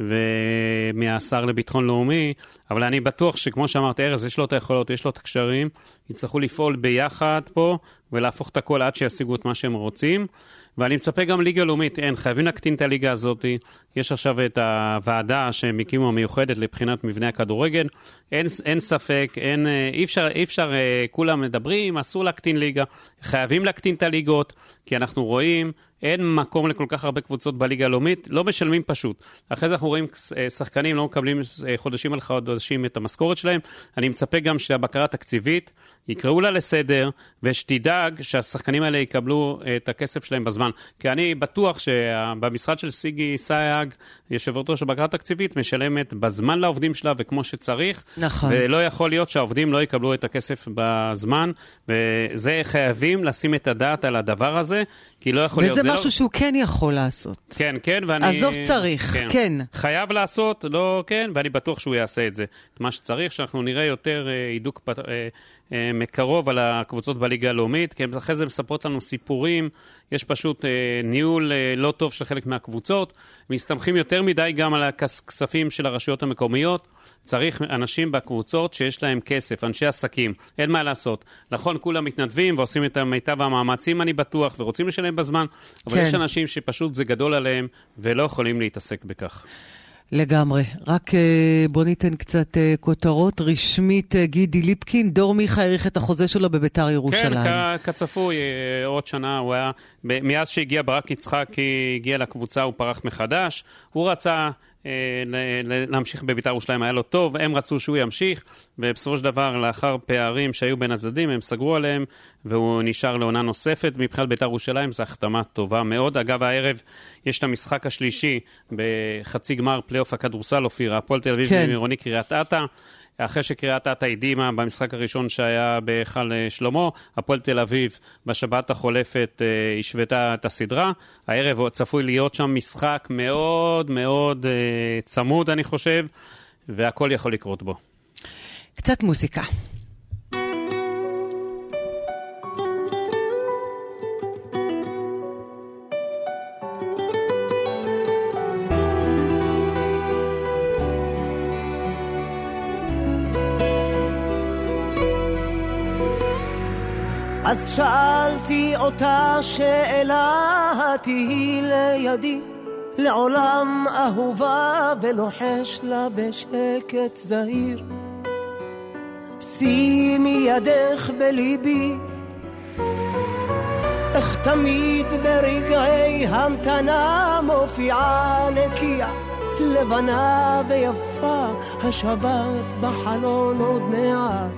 ומהשר לביטחון לאומי, אבל אני בטוח שכמו שאמרת, ארז, יש לו את היכולות, יש לו את הקשרים, יצטרכו לפעול ביחד פה ולהפוך את הכל עד שישיגו את מה שהם רוצים. ואני מצפה גם ליגה לאומית, חייבים להקטין את הליגה הזאת, יש עכשיו את הוועדה שהם הקימו המיוחדת לבחינת מבנה הכדורגל, אין ספק, אי אפשר, כולם מדברים, אסור להקטין ליגה, חייבים להקטין את הליגות, כי אנחנו רואים, אין מקום לכל כך הרבה קבוצות בליגה הלאומית, לא משלמים פשוט. אחרי זה אנחנו רואים שחקנים לא מקבלים חודשים על חודשים את המשכורת שלהם, אני מצפה גם שהבקרה התקציבית יקראו לה לסדר, ושתדאג שהשחקנים האלה יקבלו את הכסף שלהם בזמן. כי אני בטוח שבמשרד של סיגי סייג, יושבת ראש הבקרה התקציבית, משלמת בזמן לעובדים שלה וכמו שצריך. נכון. ולא יכול להיות שהעובדים לא יקבלו את הכסף בזמן, וזה חייבים לשים את הדעת על הדבר הזה, כי לא יכול להיות... וזה משהו שהוא כן יכול לעשות. כן, כן, ואני... עזוב צריך, כן. חייב לעשות, לא כן, ואני בטוח שהוא יעשה את זה. את מה שצריך, שאנחנו נראה יותר עידוק מקרוב על הקבוצות בליגה הלאומית, כי אחרי זה מספרות לנו סיפורים, יש פשוט ניהול לא טוב של חלק מהקבוצות, מסתמכים יותר מדי גם על הכספים של הרשויות המקומיות, צריך אנשים בקבוצות שיש להם כסף, אנשי עסקים, אין מה לעשות. נכון, כולם מתנדבים ועושים את המיטב המאמצים, אני בטוח, ורוצים לשלם בזמן, אבל יש אנשים שפשוט זה גדול עליהם, ולא יכולים להתעסק בכך. לגמרי. רק בוא ניתן קצת כותרות. רשמית גידי ליפקין, דור מיכה העריך את החוזה שלו בביתר ירושלים. כן, כצפוי, עוד שנה הוא היה, מאז שהגיע ברק יצחקי, הגיע לקבוצה, הוא פרח מחדש. הוא רצה להמשיך בביתר ירושלים, היה לו טוב, הם רצו שהוא ימשיך, ובסופו של דבר, לאחר פערים שהיו בין הצדדים, הם סגרו עליהם, והוא נשאר לעונה נוספת. מבחינת ביתר ירושלים, זו החתמה טובה מאוד. אגב, הערב יש את המשחק השלישי, בחצי גמר פלייאוף הכדורסל, אופיר, הפועל תל אביב ועירוני קריית אתא. אחרי שקריית אתא הקדימה במשחק הראשון שהיה בהיכל שלמה, הפועל תל אביב בשבת החולפת השוותה את הסדרה. הערב צפוי להיות שם משחק מאוד מאוד צמוד, אני חושב, והכל יכול לקרות בו. קצת מוסיקה. אז שאלתי אותה שאלה, תהי לידי לעולם אהובה, ולוחש לה בשקט זהיר, שימי ידך בליבי, איך תמיד ברגעי המתנה מופיעה נקייה, לבנה ויפה, השבת בחלון עוד מעט.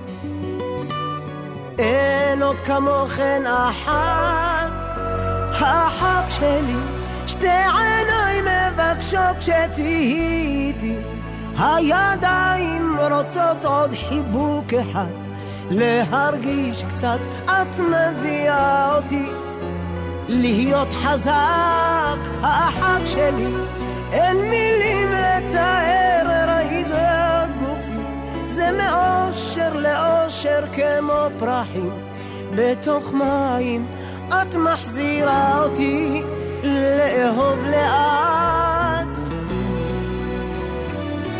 אין עוד כמוכן אחת, האחת שלי, שתי עיניים מבקשות שתהיי איתי, הידיים רוצות עוד חיבוק אחד, להרגיש קצת את מביאה אותי, להיות חזק, האחת שלי, אין מילים לתאר, רעידת גופי, זה מאושר לאושר כמו פרחים בתוך מים, את מחזירה אותי לאהוב לאט.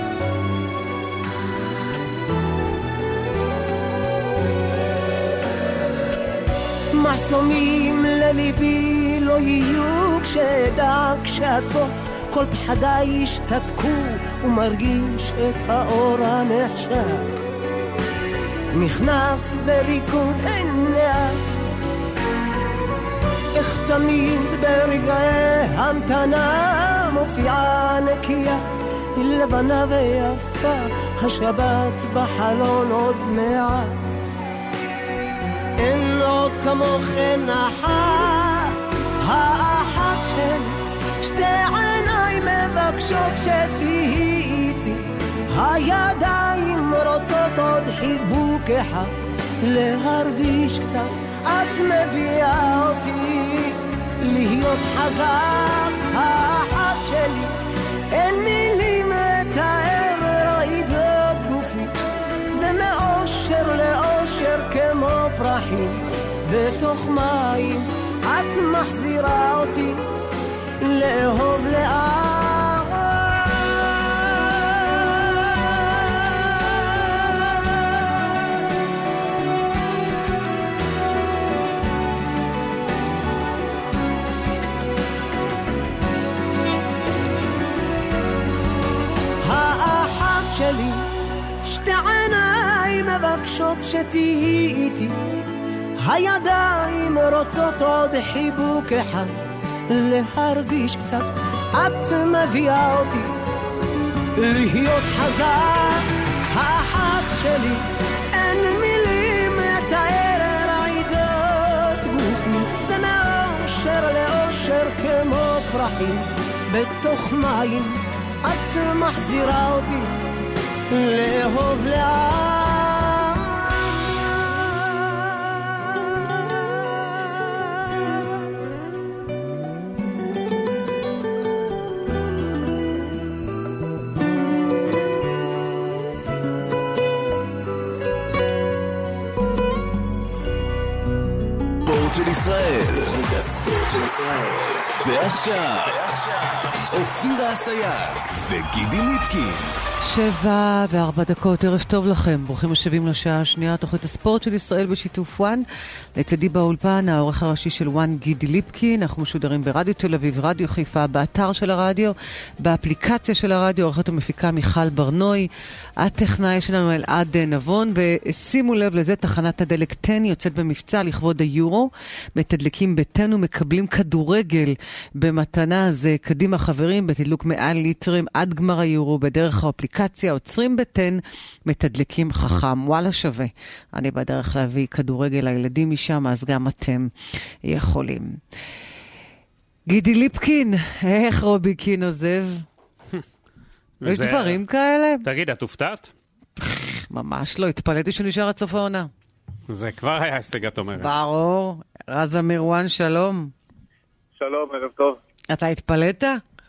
מחסומים לליבי לא יהיו כשאדע כשאת פה כל פחדיי ישתתקו ומרגיש את האור הנחשק נכנס בריקוד עיניה איך תמיד ברגעי המתנה מופיעה נקייה היא לבנה ויפה השבת בחלון עוד מעט אין עוד כמוכן אחת האחת שלי שתי עיניים מבקשות שתהי איתי הידיים רוצות עוד חיבוק אחד להרגיש קצת את מביאה אותי להיות חזק האחת שלי אין מילים לתאר רעידות גופי זה מאושר לאושר כמו פרחים בתוך מים את מחזירה אותי לאהוב לאט האחת שלי שתי עיניים מבקשות שתהי איתי הידיים רוצות עוד חיבוק אחד להרגיש קצת את מביאה אותי להיות חזק האחת שלי אין מילים לתאר רעידות גופי זה מאושר לאושר כמו פרחים בתוך מים את מחזירה אותי לאהוב לאט ספורט של ישראל. תוכנית הספורט של ישראל. ועכשיו אופירה אסייג וגידי ליפקין. 7:04, ערב טוב לכם, ברוכים השבים לשעה השנייה, תוכנית הספורט של ישראל בשיתוף וואן. לצדי באולפן, העורך הראשי של וואן גידי ליפקין, אנחנו משודרים ברדיו תל אביב, רדיו חיפה, באתר של הרדיו, באפליקציה של הרדיו, עורכת ומפיקה מיכל ברנוי, הטכנאי שלנו אלעד נבון, ושימו לב לזה, תחנת הדלק 10 יוצאת במבצע לכבוד היורו, מתדלקים ביתנו, מקבלים כדורגל במתנה, זה קדימה חברים, בתדלוק 100 ליטרים עד גמר היורו, בדרך האפליקציה, עוצרים ביתן, מתדלקים חכם, וואלה שווה. אני בדרך להביא כדורגל לילדים משם, אז גם אתם יכולים. גידי ליפקין, איך רוביקין עוזב? יש דברים כאלה? תגיד, את הופתעת? ממש לא, התפלאתי שנשאר עד סוף העונה. זה כבר היה הישג, את אומרת. ברור. רז אמירואן, שלום. שלום, ערב טוב. אתה התפלאת?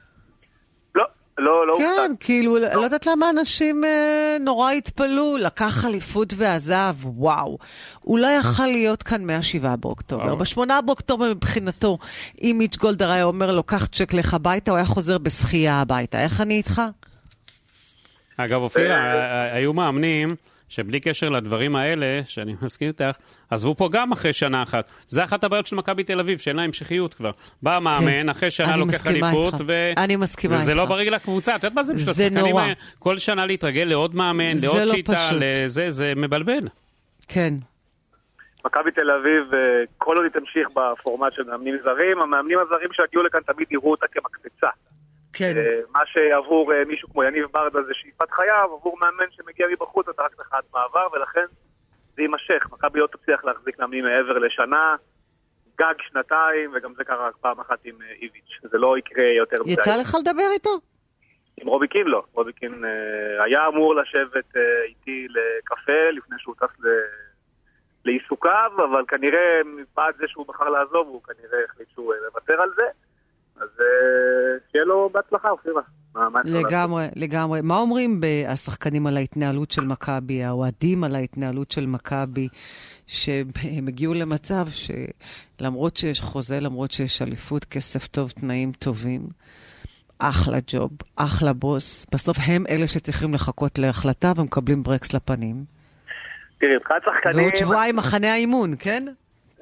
לא כן, הופתעת. כאילו, לא יודעת למה אנשים נורא התפלאו, לקח אליפות ועזב, וואו. הוא לא יכל להיות כאן מה-7 באוקטובר. ב-8 באוקטובר מבחינתו, אם מיץ' גולדהר היה אומר לו, קח צ'ק לך הביתה, הוא היה חוזר בשחייה הביתה. איך אני איתך? אגב, אופירה, היו מאמנים שבלי קשר לדברים האלה, שאני מסכים איתך, עזבו פה גם אחרי שנה אחת. זה אחת הבעיות של מכבי תל אביב, שאין לה המשכיות כבר. בא מאמן, אחרי שנה לוקח אליפות, וזה לא בריא לקבוצה. את יודעת מה זה בשביל השחקנים כל שנה להתרגל לעוד מאמן, לעוד שיטה, זה מבלבל. כן. מכבי תל אביב, כל עוד היא תמשיך בפורמט של מאמנים זרים, המאמנים הזרים שהגיעו לכאן תמיד יראו אותה כמקפצה. כן. מה שעבור מישהו כמו יניב ברדה זה שאיפת חייו, עבור מאמן שמגיע מבחוץ אתה רק תחת מעבר, ולכן זה יימשך. מכבי לא תצליח להחזיק מאמנים מעבר לשנה, גג שנתיים, וגם זה קרה רק פעם אחת עם איביץ'. זה לא יקרה יותר מדי. יצא לך לדבר איתו? עם רוביקין לא. רוביקין היה אמור לשבת איתי לקפה לפני שהוא טס לעיסוקיו, אבל כנראה מפעד זה שהוא בחר לעזוב, הוא כנראה החליט שהוא מוותר על זה. אז שיהיה לו בהצלחה, אופירה. לגמרי. מה אומרים השחקנים על ההתנהלות של מכבי, האוהדים על ההתנהלות של מכבי, שהם הגיעו למצב שלמרות שיש חוזה, למרות שיש אליפות, כסף טוב, תנאים טובים, אחלה ג'וב, אחלה בוס, בסוף הם אלה שצריכים לחכות להחלטה ומקבלים ברקס לפנים. תראי, מבחינת שחקנים... ועוד שבועיים מחנה האימון, כן?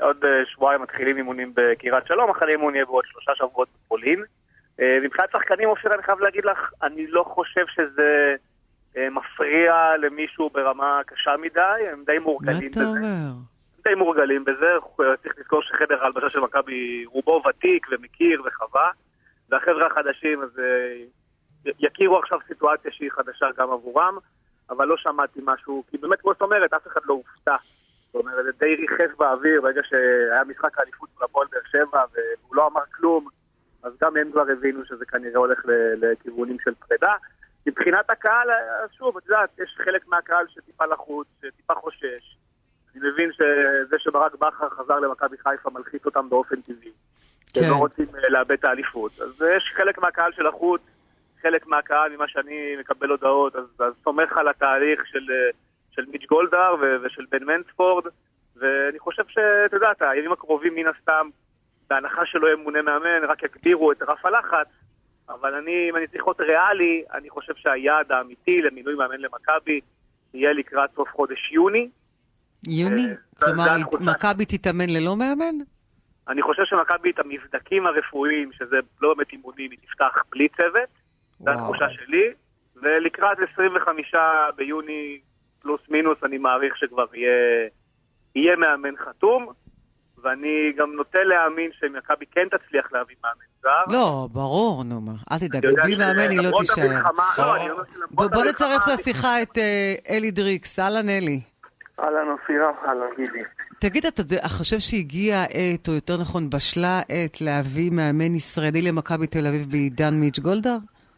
עוד שבועיים מתחילים אימונים בקירת שלום, אחרי אימון יהיה בעוד 3 שבועות בפולין. מבחינת שחקנים, אופיר, אני חייב להגיד לך, אני לא חושב שזה מפריע למישהו ברמה קשה מדי, הם די מורגלים בזה. די מורגלים בזה, צריך לזכור שחדר ההלבשה של מכבי רובו ותיק ומכיר וחווה, והחבר'ה החדשים אז יכירו עכשיו סיטואציה שהיא חדשה גם עבורם, אבל לא שמעתי משהו, כי באמת כמו זאת אומרת, אף אחד לא הופתע. זאת אומרת, זה די ריחף באוויר, ברגע שהיה משחק האליפות לפועל באר שבע, והוא לא אמר כלום, אז גם הם כבר הבינו שזה כנראה הולך לכיוונים של פרידה. מבחינת הקהל, שוב, את יודעת, יש חלק מהקהל שטיפה לחוץ, שטיפה חושש. אני מבין שזה שברק בכר חזר למכבי חיפה מלחיץ אותם באופן טבעי. הם לא רוצים לאבד את האליפות. אז יש חלק מהקהל של החוץ, חלק מהקהל ממה שאני מקבל הודעות, אז סומך על התהליך של מיץ' גולדהר ושל בן מנספורד, ואני חושב שאתה יודעת, הימים הקרובים מן הסתם, בהנחה שלא יהיה ממונה מאמן, רק יגבירו את רף הלחץ, אבל אם אני צריך להיות ריאלי, אני חושב שהיעד האמיתי למינוי מאמן למכבי יהיה לקראת סוף חודש יוני. יוני? כלומר, מכבי תתאמן ללא מאמן? אני חושב שמכבי את המבדקים הרפואיים, שזה לא באמת אימונים, היא תפתח בלי צוות, זו התחושה שלי, ולקראת 25 ביוני פלוס מינוס, אני מעריך שכבר יהיה מאמן חתום, ואני גם נוטה להאמין שמכבי כן תצליח להביא מאמן זר. לא, ברור, נו מה. אל תדאג, בלי מאמן היא לא תישאר. בוא נצרף לשיחה את אלי דריקס. אהלן אלי. אהלן אופירה, אהלן גידי. תגיד, אתה חושב שהגיעה העת, או יותר נכון בשלה העת, להביא מאמן ישראלי למכבי תל אביב בעידן מיץ' גולדהר?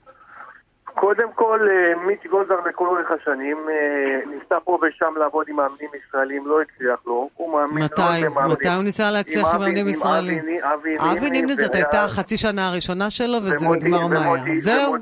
קודם כל, מיץ' גולדהר לכל אורך השנים ניסה פה ושם לעבוד עם מאמנים ישראלים, לא הצליח לו. מתי הוא ניסה להצליח עם מאמנים ישראלים? אבי נימני, זאת הייתה החצי שנה הראשונה שלו, וזה נגמר מהר. זהו,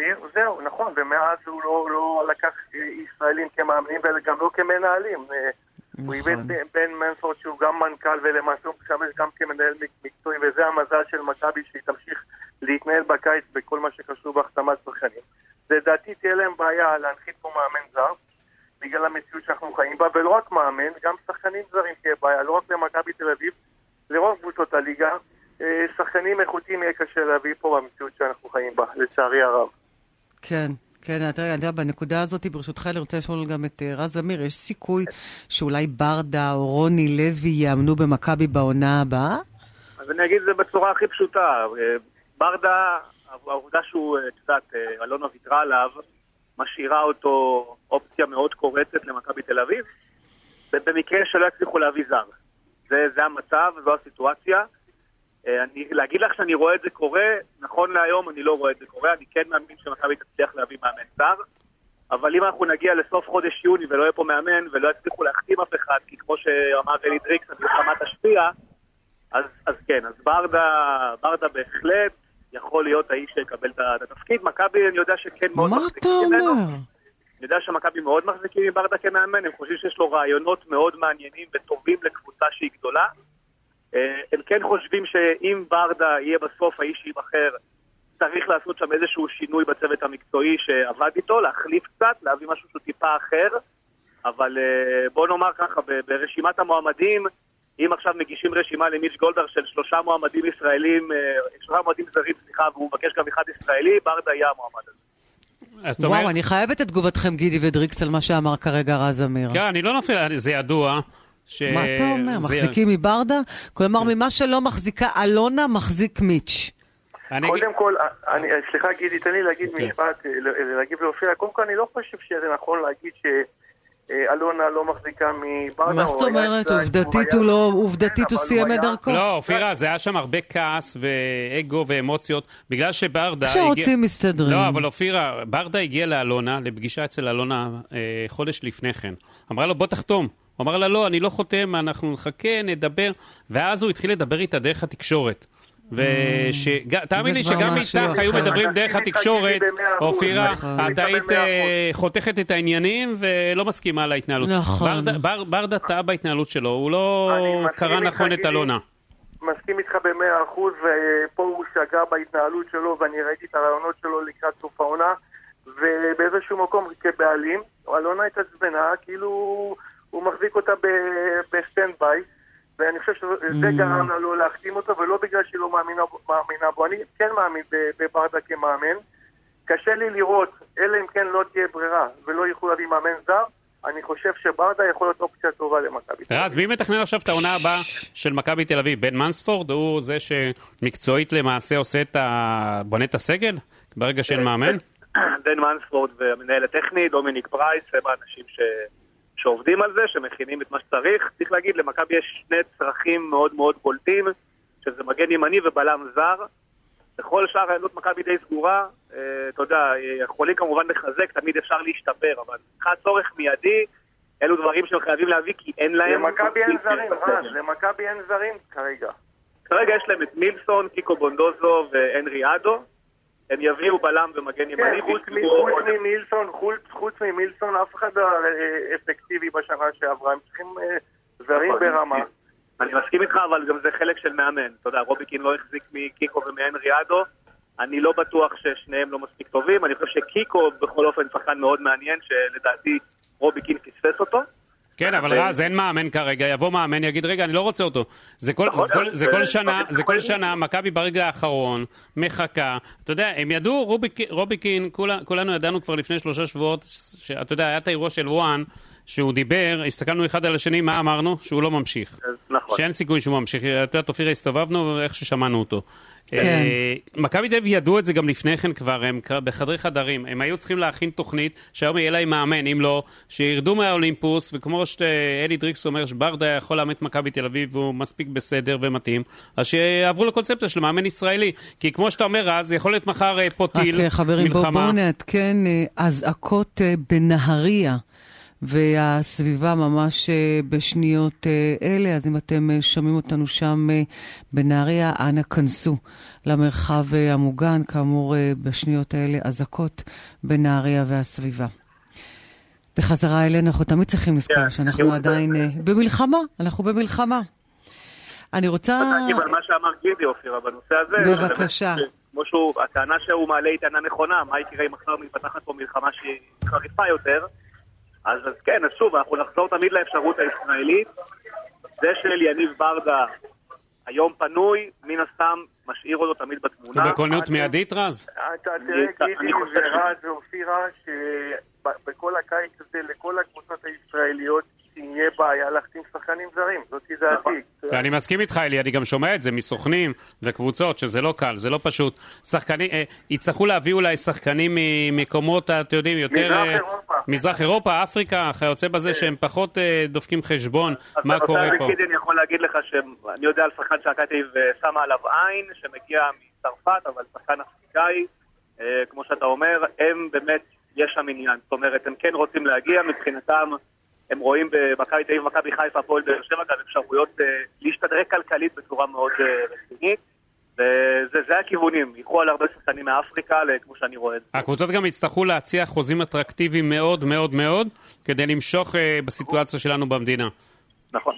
נכון, ומאז הוא לא לקח ישראלים כמאמנים וגם לא כמנהלים. הוא איבד בן מנספורד שהוא גם מנכ"ל ולמעשה הוא משמש גם כמנהל מקצועי, וזה המזל של מכבי שהיא תמשיך להתנהל בקיץ בכל מה שקשור בהחתמת שחקנים. לדעתי תהיה להם בעיה להנחית פה מאמן זר בגלל המציאות שאנחנו חיים בה, ולא רק מאמן, גם שחקנים זרים תהיה בעיה, לא רק למכבי תל אביב, לרוב קבוצות הליגה, שחקנים איכותיים יהיה קשה להביא פה במציאות שאנחנו חיים בה, לצערי הרב. כן. כן, אתה יודע, בנקודה הזאת, ברשותך, אני רוצה לשאול גם את רז זמיר, יש סיכוי שאולי ברדה או רוני לוי יאמנו במכבי בעונה הבאה? אז אני אגיד את זה בצורה הכי פשוטה. ברדה, העובדה שהוא, קצת, אלונה ויתרה עליו, משאירה אותו אופציה מאוד קורצת למכבי תל אביב, במקרה שלא יצליחו להביא זר. זה המצב, זו הסיטואציה. להגיד לך שאני רואה את זה קורה, נכון להיום אני לא רואה את זה קורה, אני כן מאמין שמכבי תצליח להביא מאמן זר, אבל אם אנחנו נגיע לסוף חודש יוני ולא יהיה פה מאמן ולא יצליחו להחתים אף אחד, כי כמו שאמר אלי דריקס, המלחמה תשפיע, אז כן, אז ברדה בהחלט יכול להיות האיש שיקבל את התפקיד. מכבי אני יודע שכן מאוד מחזיקים ממנו. אני יודע שמכבי מאוד מחזיקים מברדה כמאמן, הם חושבים שיש לו רעיונות מאוד מעניינים וטובים לקבוצה שהיא גדולה. הם כן חושבים שאם ברדה יהיה בסוף האיש שיבחר, צריך לעשות שם איזשהו שינוי בצוות המקצועי שעבד איתו, להחליף קצת, להביא משהו שהוא טיפה אחר, אבל בוא נאמר ככה, ברשימת המועמדים, אם עכשיו מגישים רשימה למיץ' גולדהר של 3 מועמדים ישראלים, 3 מועמדים זרים, והוא מבקש גם אחד ישראלי, ברדה יהיה המועמד הזה. וואו, אני חייבת את תגובתכם גידי ודריקס על מה שאמר כרגע רז זמיר. כן, אני לא נופל, זה ידוע. מה אתה אומר? מחזיקים מברדה? כלומר, ממה שלא מחזיקה אלונה, מחזיק מיץ'. קודם כל, סליחה גידי, תן לי להגיד משפט, להגיב להופיע. קודם כל, אני לא חושב שזה נכון להגיד שאלונה לא מחזיקה מברדה. מה זאת אומרת? עובדתית הוא סיים את דרכו. לא, אופירה, זה היה שם הרבה כעס ואגו ואמוציות, בגלל שברדה... כשרוצים מסתדרים. לא, אבל אופירה, ברדה הגיע לאלונה, לפגישה אצל אלונה חודש לפני כן. אמרה לו, בוא תחתום. הוא אמר לה, לא, אני לא חותם, אנחנו נחכה, נדבר, ואז הוא התחיל לדבר איתה דרך התקשורת. תאמין לי שגם איתך היו מדברים דרך התקשורת, אופירה, את היית חותכת את העניינים ולא מסכימה על ההתנהלות. ברדה טעה בהתנהלות שלו, הוא לא קרא נכון את אלונה. מסכים איתך ב100%, ופה הוא שגה בהתנהלות שלו, ואני ראיתי את הרעיונות שלו לקראת סוף העונה, ובאיזשהו מקום כבעלים, אלונה התעצבנה, כאילו... הוא מחזיק אותה בסטנד ביי, ואני חושב שזה גרם לה לא להחתים אותו, ולא בגלל שהיא לא מאמינה בו. אני כן מאמין בברדה כמאמן. קשה לי לראות, אלא אם כן לא תהיה ברירה, ולא יוכלו להביא מאמן זר, אני חושב שברדה יכול להיות אופציה טובה למכבי תל אביב. אז מי מתכנן עכשיו את העונה הבאה של מכבי תל אביב? בן מנספורד הוא זה שמקצועית למעשה עושה בונה את הסגל? ברגע שאין מאמן? בן מנספורד והמנהל הטכני, דומיניק פרייס, הם האנשים שעובדים על זה, שמכינים את מה שצריך. צריך להגיד, למכבי יש שני צרכים מאוד מאוד בולטים, שזה מגן ימני ובלם זר. בכל שאר העמדות מכבי די סגורה, אתה יודע, יכולים כמובן לחזק, תמיד אפשר להשתפר, אבל אחד צורך מיידי, אלו דברים שהם חייבים להביא, כי אין להם... למכבי אין זרים, למכבי אין זרים כרגע. כרגע יש להם את מילסון, קיקו בונדוזו והנרי אדו, הם יביאו בלם ומגן ימני. חוץ ממילסון, אף אחד לא אפקטיבי בשנה שעברה, הם צריכים זרים ברמה. אני מסכים איתך, אבל גם זה חלק של מאמן. אתה יודע, רוביקין לא החזיק מקיקו ומהנרי אדו. אני לא בטוח ששניהם לא מספיק טובים. אני חושב שקיקו בכל אופן שחקן מאוד מעניין, שלדעתי רוביקין פספס אותו. כן, אבל רז, אין מאמן כרגע. יבוא מאמן, יגיד, רגע, אני לא רוצה אותו. זה כל שנה, מכבי ברגע האחרון, מחכה. אתה יודע, הם ידעו, רוביקין, כולנו ידענו כבר לפני 3 שבועות, שאתה יודע, היה את האירוע של וואן, שהוא דיבר, הסתכלנו אחד על השני, מה אמרנו? שהוא לא ממשיך. נכון. שאין סיכוי שהוא ממשיך. אתה יודע, תופירה, הסתובבנו איך ששמענו אותו. מכבי תל אביב ידעו את זה גם לפני כן כבר, הם בחדרי חדרים. הם היו צריכים להכין תוכנית שהיום יהיה להם מאמן, אם לא, שירדו מהאולימפוס, וכמו שאלי דריקס אומר שברדה יכול לאמת מכבי תל אביב, והוא מספיק בסדר ומתאים, אז שיעברו לקונספציה של מאמן ישראלי. כי כמו שאתה אומר, אז יכול להיות מחר פוטיל, מלחמה. חברים, בואו נעדכן אזעקות בנהריה. והסביבה ממש בשניות אלה, אז אם אתם שומעים אותנו שם בנהריה, אנא כנסו למרחב המוגן, כאמור בשניות האלה, אזעקות בנהריה והסביבה. בחזרה אלינו, אנחנו תמיד צריכים לזכור שאנחנו עדיין במלחמה, אנחנו במלחמה. אני רוצה... אבל מה שאמר גידי אופירה בנושא הזה... בבקשה. כמו שהוא, הטענה שהוא מעלה היא טענה נכונה, מה יקרה אם מחר מתפתחת פה מלחמה שהיא חריפה יותר, אז כן, אז שוב, אנחנו נחזור תמיד לאפשרות הישראלית. זה של יניב ברדה היום פנוי, מן הסתם משאיר אותו תמיד בתמונה. ובקולנות מיידית, רז? אתה תראה, גידי ורז ואופירה, שבכל הקיץ הזה, לכל הקבוצות הישראליות, תהיה בעיה להחתים שחקנים זרים. זאת דעתי. ואני מסכים איתך, אלי, אני גם שומע את זה מסוכנים וקבוצות, שזה לא קל, זה לא פשוט. שחקנים, יצטרכו להביא אולי שחקנים ממקומות, אתם יודעים, יותר... מזרח אירופה, אפריקה, יוצא בזה שהם פחות דופקים חשבון מה קורה פה. אני יכול להגיד לך שאני יודע על שחקן שהקטי ושמה עליו עין, שמגיע מצרפת, אבל שחקן אפריקאי, כמו שאתה אומר, הם באמת, יש שם עניין. זאת אומרת, הם כן רוצים להגיע, מבחינתם, הם רואים במכבי תל אביב, מכבי חיפה, הפועל באר שבע, גם אפשרויות להשתדרג כלכלית בצורה מאוד רצינית. וזה הכיוונים, ייכו על הרבה שחקנים מאפריקה, כמו שאני רואה את זה. הקבוצות גם יצטרכו להציע חוזים אטרקטיביים מאוד מאוד מאוד, כדי למשוך בסיטואציה שלנו במדינה. נכון.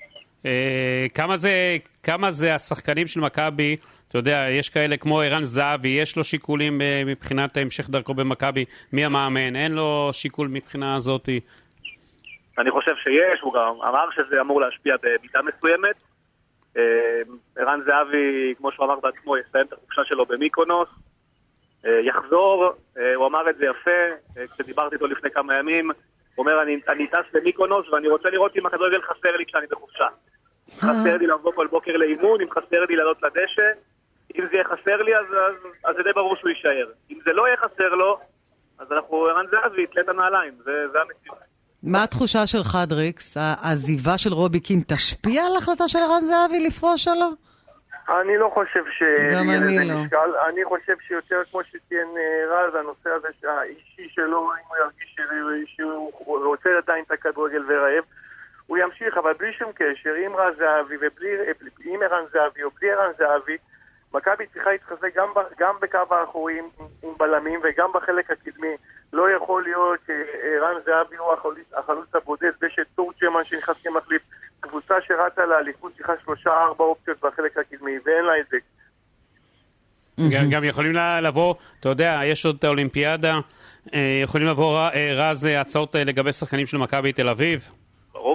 כמה זה השחקנים של מכבי, אתה יודע, יש כאלה כמו ערן זהבי, יש לו שיקולים מבחינת המשך דרכו במכבי, מי המאמן, אין לו שיקול מבחינה הזאת? אני חושב שיש, הוא גם אמר שזה אמור להשפיע במידה מסוימת. ערן זהבי, כמו שהוא אמר בעצמו, יסיים את החופשה שלו במיקונוס, יחזור, הוא אמר את זה יפה, כשדיברתי איתו לפני כמה ימים, הוא אומר, אני טס במיקונוס ואני רוצה לראות אם הכדורגל חסר לי כשאני בחופשה. חסר לי לבוא כל בוקר לאימון, אם חסר לי לעלות לדשא, אם זה יהיה חסר לי, אז זה די ברור שהוא יישאר. אם זה לא יהיה חסר לו, אז ערן זהבי יתלה את הנעליים, זה המציאות. מה התחושה שלך, דריקס? העזיבה של רוביקין תשפיע על החלטה של ערן זהבי לפרוש שלו? אני לא חושב גם אני לא. אני חושב שיותר כמו שציין רז, הנושא הזה האישי שלו, אם הוא ירגיש שהוא רוצה עדיין את הכדורגל ורעב, הוא ימשיך, אבל בלי שום קשר, עם ערן זהבי עם ערן זהבי או בלי ערן זהבי, מכבי צריכה להתחזק גם בקו האחורי עם בלמים וגם בחלק הקדמי. לא יכול להיות שערן זהבי הוא החלוץ הבודד, ושטורצ'מן שנכנס כמחליף, קבוצה שרצה לאליפות צריכה 3-4 אופציות בחלק הקדמי, ואין לה את זה. גם יכולים לבוא, אתה יודע, יש עוד את האולימפיאדה, יכולים לבוא רז הצעות לגבי שחקנים של מכבי תל אביב? ברור, כן,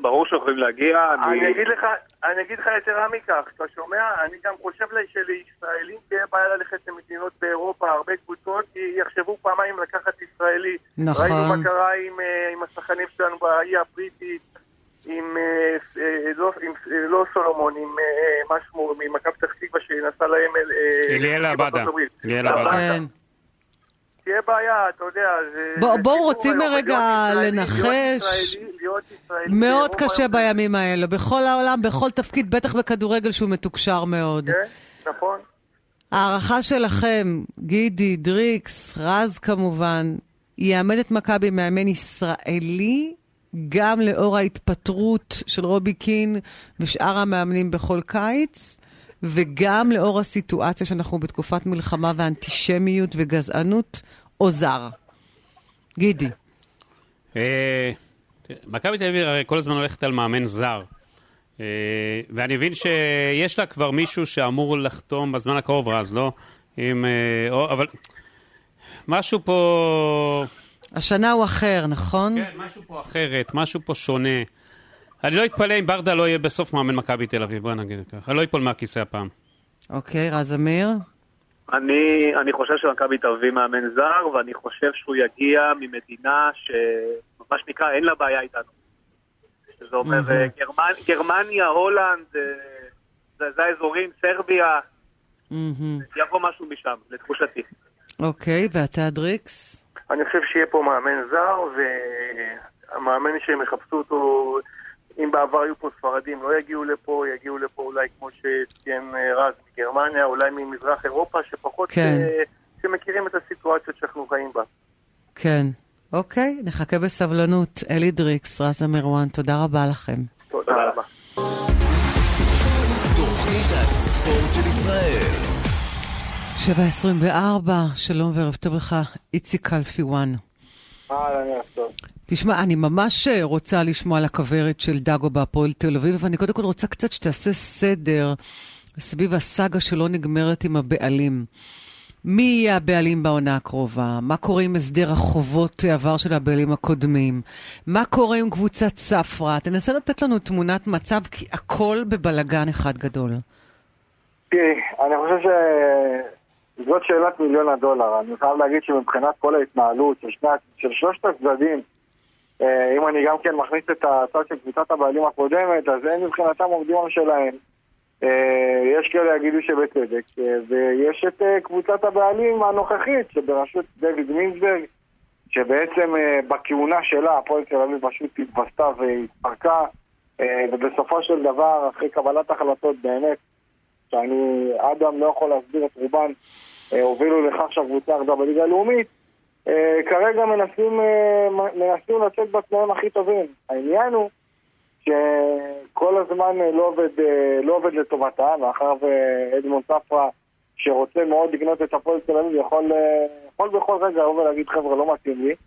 ברור שיכולים להגיע. אני אגיד לך יותר מכך, אתה שומע? אני גם חושב שלישראלים תהיה בעיה ללכת למדינות באירופה, הרבה קבוצות יחשבו פעמיים לקחת ישראלי. נכון. ראינו מה קרה עם השחקנים שלנו באי הבריטית, עם לא סולומון, עם משהו ממכבי פתח תקווה שנסע להם אליאל עבדה. כן. תהיה בעיה, אתה יודע. בואו רוצים רגע לנחש. מאוד קשה בימים האלה. בכל העולם, בכל תפקיד, בטח בכדורגל שהוא מתוקשר מאוד. כן, נכון. הערכה שלכם, גידי, דריקס, רז כמובן, יאמן את מכבי מאמן ישראלי, גם לאור ההתפטרות של רובי קין ושאר המאמנים בכל קיץ, וגם לאור הסיטואציה שאנחנו בתקופת מלחמה ואנטישמיות וגזענות, או זר. גידי. מכבי תל אביב הרי כל הזמן הולכת על מאמן זר. ואני מבין שיש לה כבר מישהו שאמור לחתום בזמן הקרוב, רז, לא? אבל משהו פה... השנה הוא אחר, נכון? כן, משהו פה אחרת, משהו פה שונה. אני לא אתפלא אם ברדה לא יהיה בסוף מאמן מכבי תל אביב, בוא נגיד ככה. אני לא אתפול מהכיסא הפעם. אוקיי, רז אמיר? אני חושב שמכבי תביא מאמן זר, ואני חושב שהוא יגיע ממדינה שממש נקרא אין לה בעיה איתנו. שזה אומר גרמניה, הולנד, זה האזורים, סרביה, יבוא משהו משם, לתחושתי. אוקיי, ואתה דריקס? אני חושב שיהיה פה מאמן זר, והמאמן שהם יחפשו אותו, אם בעבר היו פה ספרדים, לא יגיעו לפה אולי כמו שציין רז מגרמניה, אולי ממזרח אירופה, שפחות שמכירים את הסיטואציות שאנחנו חיים בה. כן. אוקיי, נחכה בסבלנות. אלי דריקס, רז אמירואן, תודה רבה לכם. תודה רבה. תוכנית הספורט של ישראל. 7:24, שלום וערב טוב לך, איציק קלפיואן. תשמע, אני ממש רוצה לשמוע על הכברת של דאגו בהפועל תל אביב, ואני קודם כל רוצה קצת שתעשה סדר סביב הסאגה שלא נגמרת עם הבעלים. מי יהיה הבעלים בעונה הקרובה? מה קורה עם הסדר החובות עבר של הבעלים הקודמים? מה קורה עם קבוצת ספרה? תנסה לתת לנו תמונת מצב, כי הכל בבלגן אחד גדול. תראי, אני חושב שזאת שאלת $1,000,000. אני חייב להגיד שמבחינת כל ההתנהלות של שלושת הצדדים, אם אני גם כן מכניס את הצד של קבוצת הבעלים הקודמת, אז הם מבחינתם עובדים שלהם. יש כאלה יגידו שבצדק, ויש את קבוצת הבעלים הנוכחית שבראשות דויד מינסברג, שבעצם בכהונה שלה הפועל תל אביב פשוט התבסתה והתפרקה, ובסופו של דבר אחרי קבלת החלטות באמת שאני אדם לא יכול להסביר את רובן, הובילו לכך שהקבוצה ירדה בליגה הלאומית. כרגע מנסים לצאת בתנאים הכי טובים. העניין הוא שכל הזמן לא עובד לטובתה, מאחר ואדמונד ספרא שרוצה מאוד לקנות את הפועל תל אביב יכול בכל רגע להגיד חבר'ה לא מתאים לי,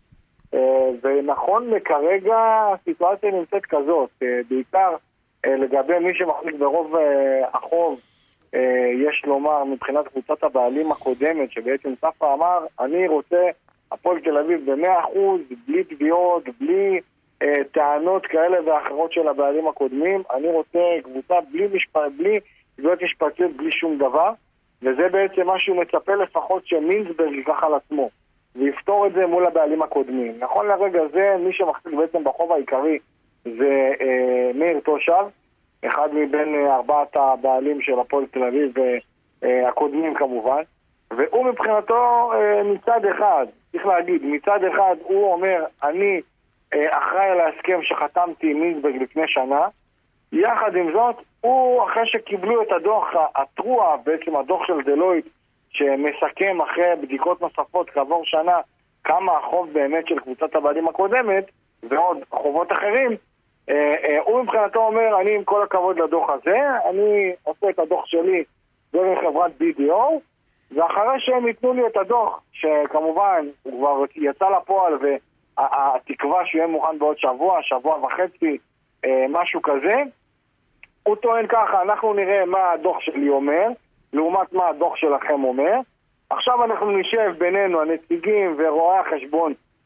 ונכון לכרגע הסיטואציה נמצאת כזאת, בעיקר לגבי מי שמחזיק ברוב החוב, יש לומר מבחינת קבוצת הבעלים הקודמת, שבעצם ספרא אמר אני רוצה הפועל תל אביב ב100%, בלי תביעות, בלי טענות כאלה ואחרות של הבעלים הקודמים. אני רוצה קבוצה בלי תביעות משפטיות, בלי שום דבר, וזה בעצם מה שהוא מצפה לפחות שמינסברג ייקח על עצמו ויפתור את זה מול הבעלים הקודמים. נכון לרגע זה מי שמחזיק בעצם בחוב העיקרי זה מאיר תושב, אחד מבין 4 הבעלים של הפועל תל אביב הקודמים כמובן, והוא מבחינתו מצד אחד, צריך להגיד, מצד אחד הוא אומר אני אחראי על ההסכם שחתמתי עם מינסברג לפני שנה, יחד עם זאת הוא אחרי שקיבלו את הדוח הטרוע, בעצם הדוח של דלויט שמסכם אחרי בדיקות נוספות כעבור שנה כמה החוב באמת של קבוצת הבעלים הקודמת ועוד חובות אחרים, הוא מבחינתו אומר אני עם כל הכבוד לדוח הזה אני עושה את הדוח שלי דרך חברת BDO, ואחרי שהם ייתנו לי את הדוח שכמובן הוא כבר יצא לפועל והתקווה שיהיה מוכן בעוד שבוע וחצי, משהו כזה, הוא טוען ככה, אנחנו נראה מה הדוח שלי אומר לעומת מה הדוח שלכם אומר. עכשיו אנחנו נשב בינינו הנציגים ורואי החשבון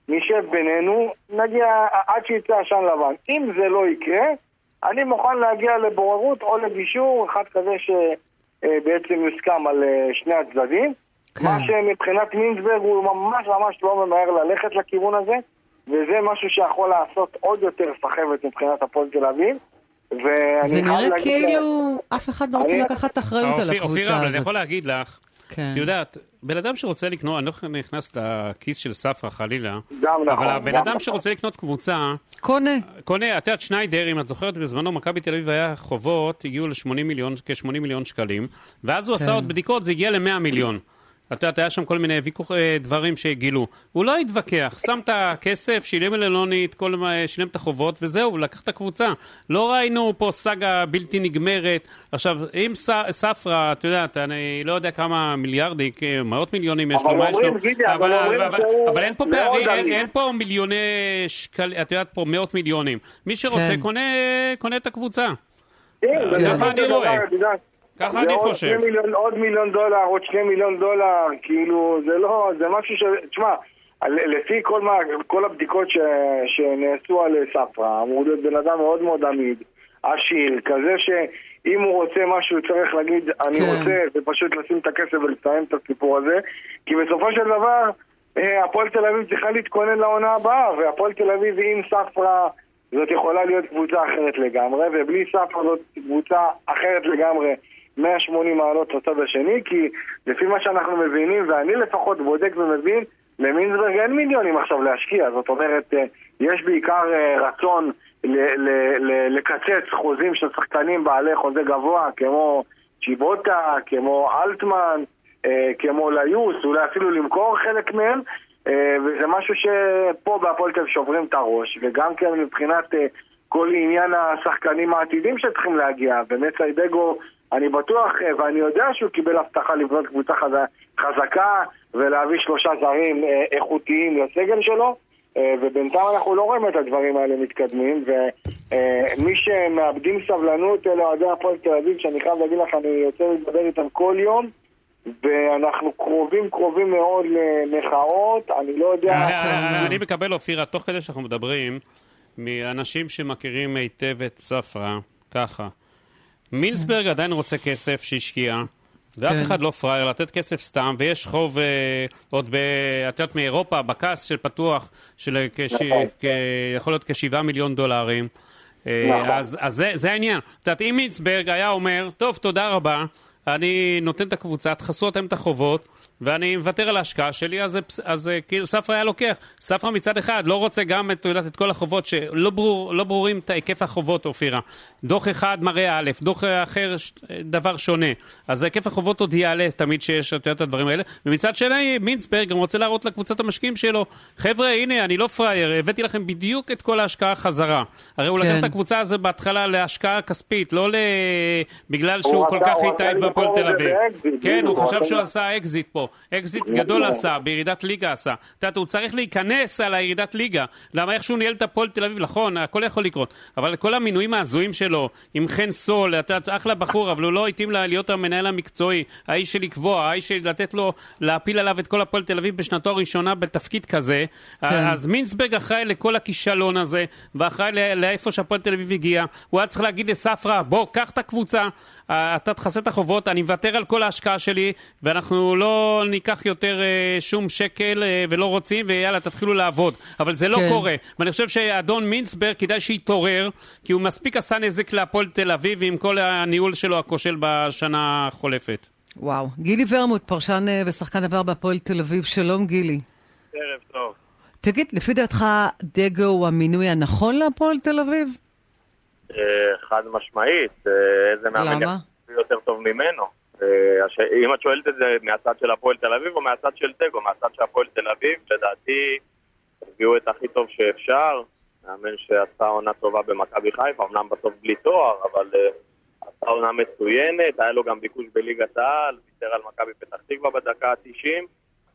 נשב בינינו, נגיע עד שיצא עשן לבן. אם זה לא יקרה, אני מוכן להגיע לבוררות או לגישור, אחד כזה שבעצם יוסכם על שני הצדדים. מה שמבחינת מינסברג הוא ממש ממש לא ממהר ללכת לכיוון הזה, וזה משהו שיכול לעשות עוד יותר סחבת מבחינת הפועל תל אביב. זה נראה כאילו אף אחד לא רוצה לקחת אחריות על הקבוצה אופירה, אבל הזאת. אני יכול להגיד לך, את יודעת, בן אדם שרוצה לקנות, אני לא נכנס לכיס של ספרה חלילה, אבל הבן אדם שרוצה לקנות קבוצה, קונה, את יודעת, שניידר, אם את זוכרת, בזמנו מכבי תל אביב היה חובות, הגיעו כ-80 מיליון שקלים, ואז הוא עשה עוד בדיקות, זה הגיע ל-100 מיליון. אתה יודע, היה שם כל מיני דברים שהגילו. הוא לא התווכח, שם את הכסף, שילם ללונית, שילם את החובות, וזהו, לקח את הקבוצה. לא ראינו פה סגה בלתי נגמרת. עכשיו, אם ספרה, אתה יודע, אני לא יודע כמה מיליארדים, מאות מיליונים יש לו, מה יש לו, אבל אין פה פערים, אין פה מיליוני שקלים, אתה יודעת, פה מאות מיליונים. מי שרוצה קונה את הקבוצה. ככה אני רואה. ככה אני חושב. עוד $1 מיליון, עוד $2 מיליון, כאילו, זה משהו תשמע, לפי כל הבדיקות שנעשו על ספרה, אמור להיות בן אדם מאוד מאוד עמיד, עשיר, כזה שאם הוא רוצה משהו, צריך להגיד, אני רוצה, ופשוט לשים את הכסף ולסיים את הסיפור הזה, כי בסופו של דבר, הפועל תל אביב צריכה להתכונן לעונה הבאה, והפועל תל אביב עם ספרה, זאת יכולה להיות קבוצה אחרת לגמרי, ובלי ספרה זאת קבוצה אחרת לגמרי, 180 מעלות לצד השני, כי לפי מה שאנחנו מבינים, ואני לפחות בודק ומבין, למינסברג אין מיליונים עכשיו להשקיע, זאת אומרת, יש בעיקר רצון לקצץ חוזים של שחקנים בעלי חוזה גבוה, כמו צ'יבוטה, כמו אלטמן, כמו ליוס, אולי אפילו למכור חלק מהם, וזה משהו שפה בהפועל תל אביב שוברים את הראש, וגם כן מבחינת כל עניין השחקנים העתידים שצריכים להגיע, באמת סיידגו, אני בטוח, ואני יודע שהוא קיבל הבטחה לבנות קבוצה חזקה ולהביא 3 זרים איכותיים לסגל שלו, ובינתיים אנחנו לא רואים את הדברים האלה מתקדמים, ומי שמאבדים סבלנות אלה אוהדי הפועל תל אביב, שאני חייב להגיד לך, אני יוצא לדבר איתם כל יום, ואנחנו קרובים מאוד למחאות, אני לא יודע... אני מקבל, אופירה, תוך כדי שאנחנו מדברים, מאנשים שמכירים היטב את ספרה, ככה. מינסברג עדיין רוצה כסף שהשקיע, ואף אחד לא פרייר לתת כסף סתם, ויש חוב עוד את יודעת מאירופה, בכס של פתוח, יכול להיות $7 מיליון. אז זה העניין. את יודעת, אם מינסברג היה אומר, טוב, תודה רבה, אני נותן את הקבוצה, תחסו אתם את החובות, ואני מוותר על ההשקעה שלי, אז כאילו ספרה היה לוקח. ספרה מצד אחד לא רוצה גם את כל החובות שלא ברורים את היקף החובות, אופירה. דוח אחד מראה א', דוח אחר דבר שונה. אז היקף החובות עוד יעלה תמיד שיש את הדברים האלה. ומצד שני, מינסברג גם רוצה להראות לקבוצת המשקיעים שלו, חבר'ה, הנה, אני לא פרייר, הבאתי לכם בדיוק את כל ההשקעה חזרה. הרי הוא לקח את הקבוצה הזו בהתחלה להשקעה כספית, לא בגלל שהוא כל כך התאהב בהפועל תל אביב. כן, הוא חשב שהוא עשה אקזיט פה. אקזיט גדול עשה, בירידת ליגה עשה. אתה יודע, הוא צריך להיכנס על הירידת ליגה. למה איך שהוא ניהל את הפועל תל אביב, נכון, הכל יכול לקרות. אבל כל המינויים ההזויים שלו, עם חן סול, אתה יודע, אחלה בחור, אבל הוא לא התאים להיות המנהל המקצועי, האיש של לקבוע, האיש של לתת לו, להפיל עליו את כל הפועל תל אביב בשנתו הראשונה בתפקיד כזה. אז מינסברג אחראי לכל הכישלון הזה, ואחראי לאיפה שהפועל תל אביב הגיע. הוא היה צריך להגיד לספרה, בוא, קח את הקבוצה, אתה תחסה את החובות, אני מוותר על כל ההשקעה שלי, ואנחנו לא ניקח יותר שום שקל ולא רוצים, ויאללה, תתחילו לעבוד. אבל זה לא קורה. ואני חושב שאדון מינסברג כדאי שיתעורר, כי הוא מספיק עשה נזק להפועל תל אביב, עם כל הניהול שלו הכושל בשנה החולפת. וואו. גילי ורמוט, פרשן ושחקן עבר בהפועל תל אביב. שלום, גילי. ערב טוב. תגיד, לפי דעתך דגו הוא המינוי הנכון להפועל תל אביב? חד משמעית. איזה מאמן יותר טוב ממנו. אם את שואלת את זה מהצד של הפועל תל אביב או מהצד של דגו, מהצד של הפועל תל אביב, לדעתי הביאו את הכי טוב שאפשר. מאמן שעשה עונה טובה במכבי חיפה, אמנם בסוף בלי תואר, אבל עשה עונה מצוינת, היה לו גם ביקוש בליגת העל, ויתר על מכבי פתח תקווה בדקה ה-90,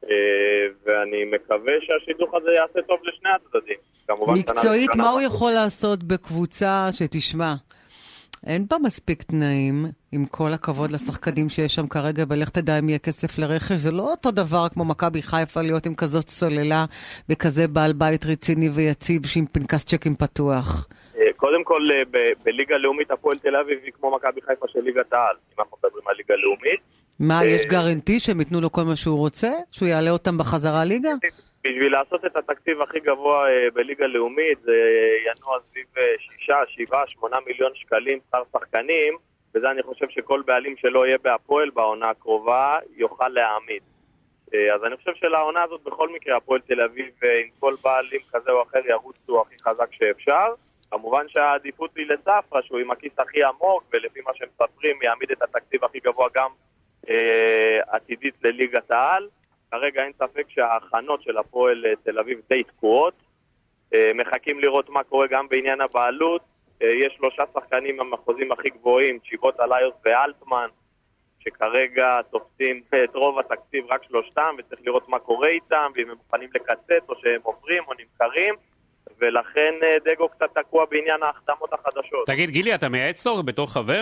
ואני מקווה שהשידוך הזה יעשה טוב לשני הצדדים. מקצועית, מה הוא יכול לעשות בקבוצה שתשמע? אין בה מספיק תנאים, עם כל הכבוד לשחקנים שיש שם כרגע, ולך תדע אם יהיה כסף לרכש. זה לא אותו דבר כמו מכבי חיפה להיות עם כזאת סוללה, וכזה בעל בית רציני ויציב, שעם פנקס צ'קים פתוח. קודם כל, בליגה לאומית הפועל תל אביב היא כמו מכבי חיפה של ליגת העל, אם אנחנו מדברים על ליגה לאומית. מה, יש גרנטי שהם ייתנו לו כל מה שהוא רוצה? שהוא יעלה אותם בחזרה ליגה? בשביל לעשות את התקציב הכי גבוה בליגה לאומית, זה ינוע סביב 6, 7, 8 מיליון שקלים שכר שחקנים, וזה אני חושב שכל בעלים שלא יהיה בהפועל בעונה הקרובה יוכל להעמיד. אז אני חושב שלעונה הזאת בכל מקרה הפועל תל אביב עם כל בעלים כזה או אחר ירוצו הכי חזק שאפשר. כמובן שהעדיפות היא לספרה שהוא עם הכיס הכי עמוק, ולפי מה שהם מספרים יעמיד את התקציב הכי גבוה גם עתידית לליגת העל. כרגע אין ספק שההכנות של הפועל תל אביב די תקועות. מחכים לראות מה קורה גם בעניין הבעלות. יש 3 שחקנים המחוזים הכי גבוהים, צ'יבוט אליוס ואלטמן, שכרגע תופסים את רוב התקציב רק 3, וצריך לראות מה קורה איתם, ואם הם מוכנים לקצץ או שהם עוברים או נמכרים, ולכן דגו קצת תקוע בעניין ההחתמות החדשות. תגיד, גילי, אתה מייעץ לו בתור חבר?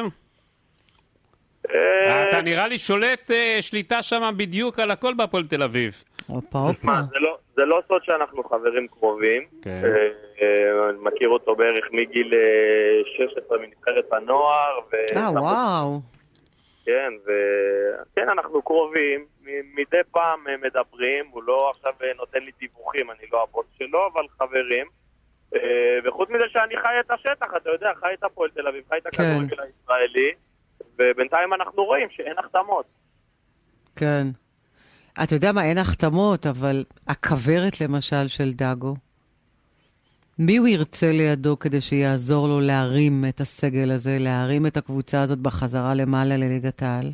אתה נראה לי שולט שליטה שם בדיוק על הכל בהפועל תל אביב. זה לא סוד שאנחנו חברים קרובים. אני מכיר אותו בערך מגיל 16 מנבחרת הנוער. וואו. כן, אנחנו קרובים. מדי פעם מדברים. הוא לא עכשיו נותן לי דיווחים, אני לא הבוס שלו, אבל חברים. וחוץ מזה שאני חי את השטח, אתה יודע, חי את הפועל תל אביב, חי את הכדורגל הישראלי. ובינתיים אנחנו רואים שאין החתמות. כן. אתה יודע מה, אין החתמות, אבל הכברת למשל של דגו, מי הוא ירצה לידו כדי שיעזור לו להרים את הסגל הזה, להרים את הקבוצה הזאת בחזרה למעלה לליגת העל?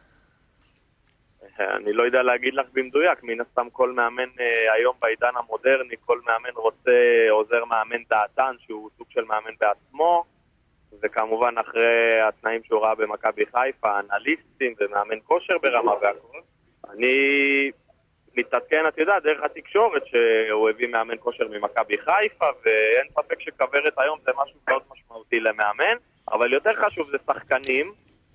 אני לא יודע להגיד לך במדויק, מן הסתם כל מאמן היום בעידן המודרני, כל מאמן רוצה עוזר מאמן דעתן, שהוא סוג של מאמן בעצמו, וכמובן אחרי התנאים שהוא ראה במכבי חיפה, אנליסטים ומאמן כושר ברמה והכל. אני מתעדכן, אתה יודע, דרך התקשורת שהוא הביא מאמן כושר ממכבי חיפה, ואין ספק שכברת היום זה משהו מאוד משמעותי למאמן, אבל יותר חשוב זה שחקנים.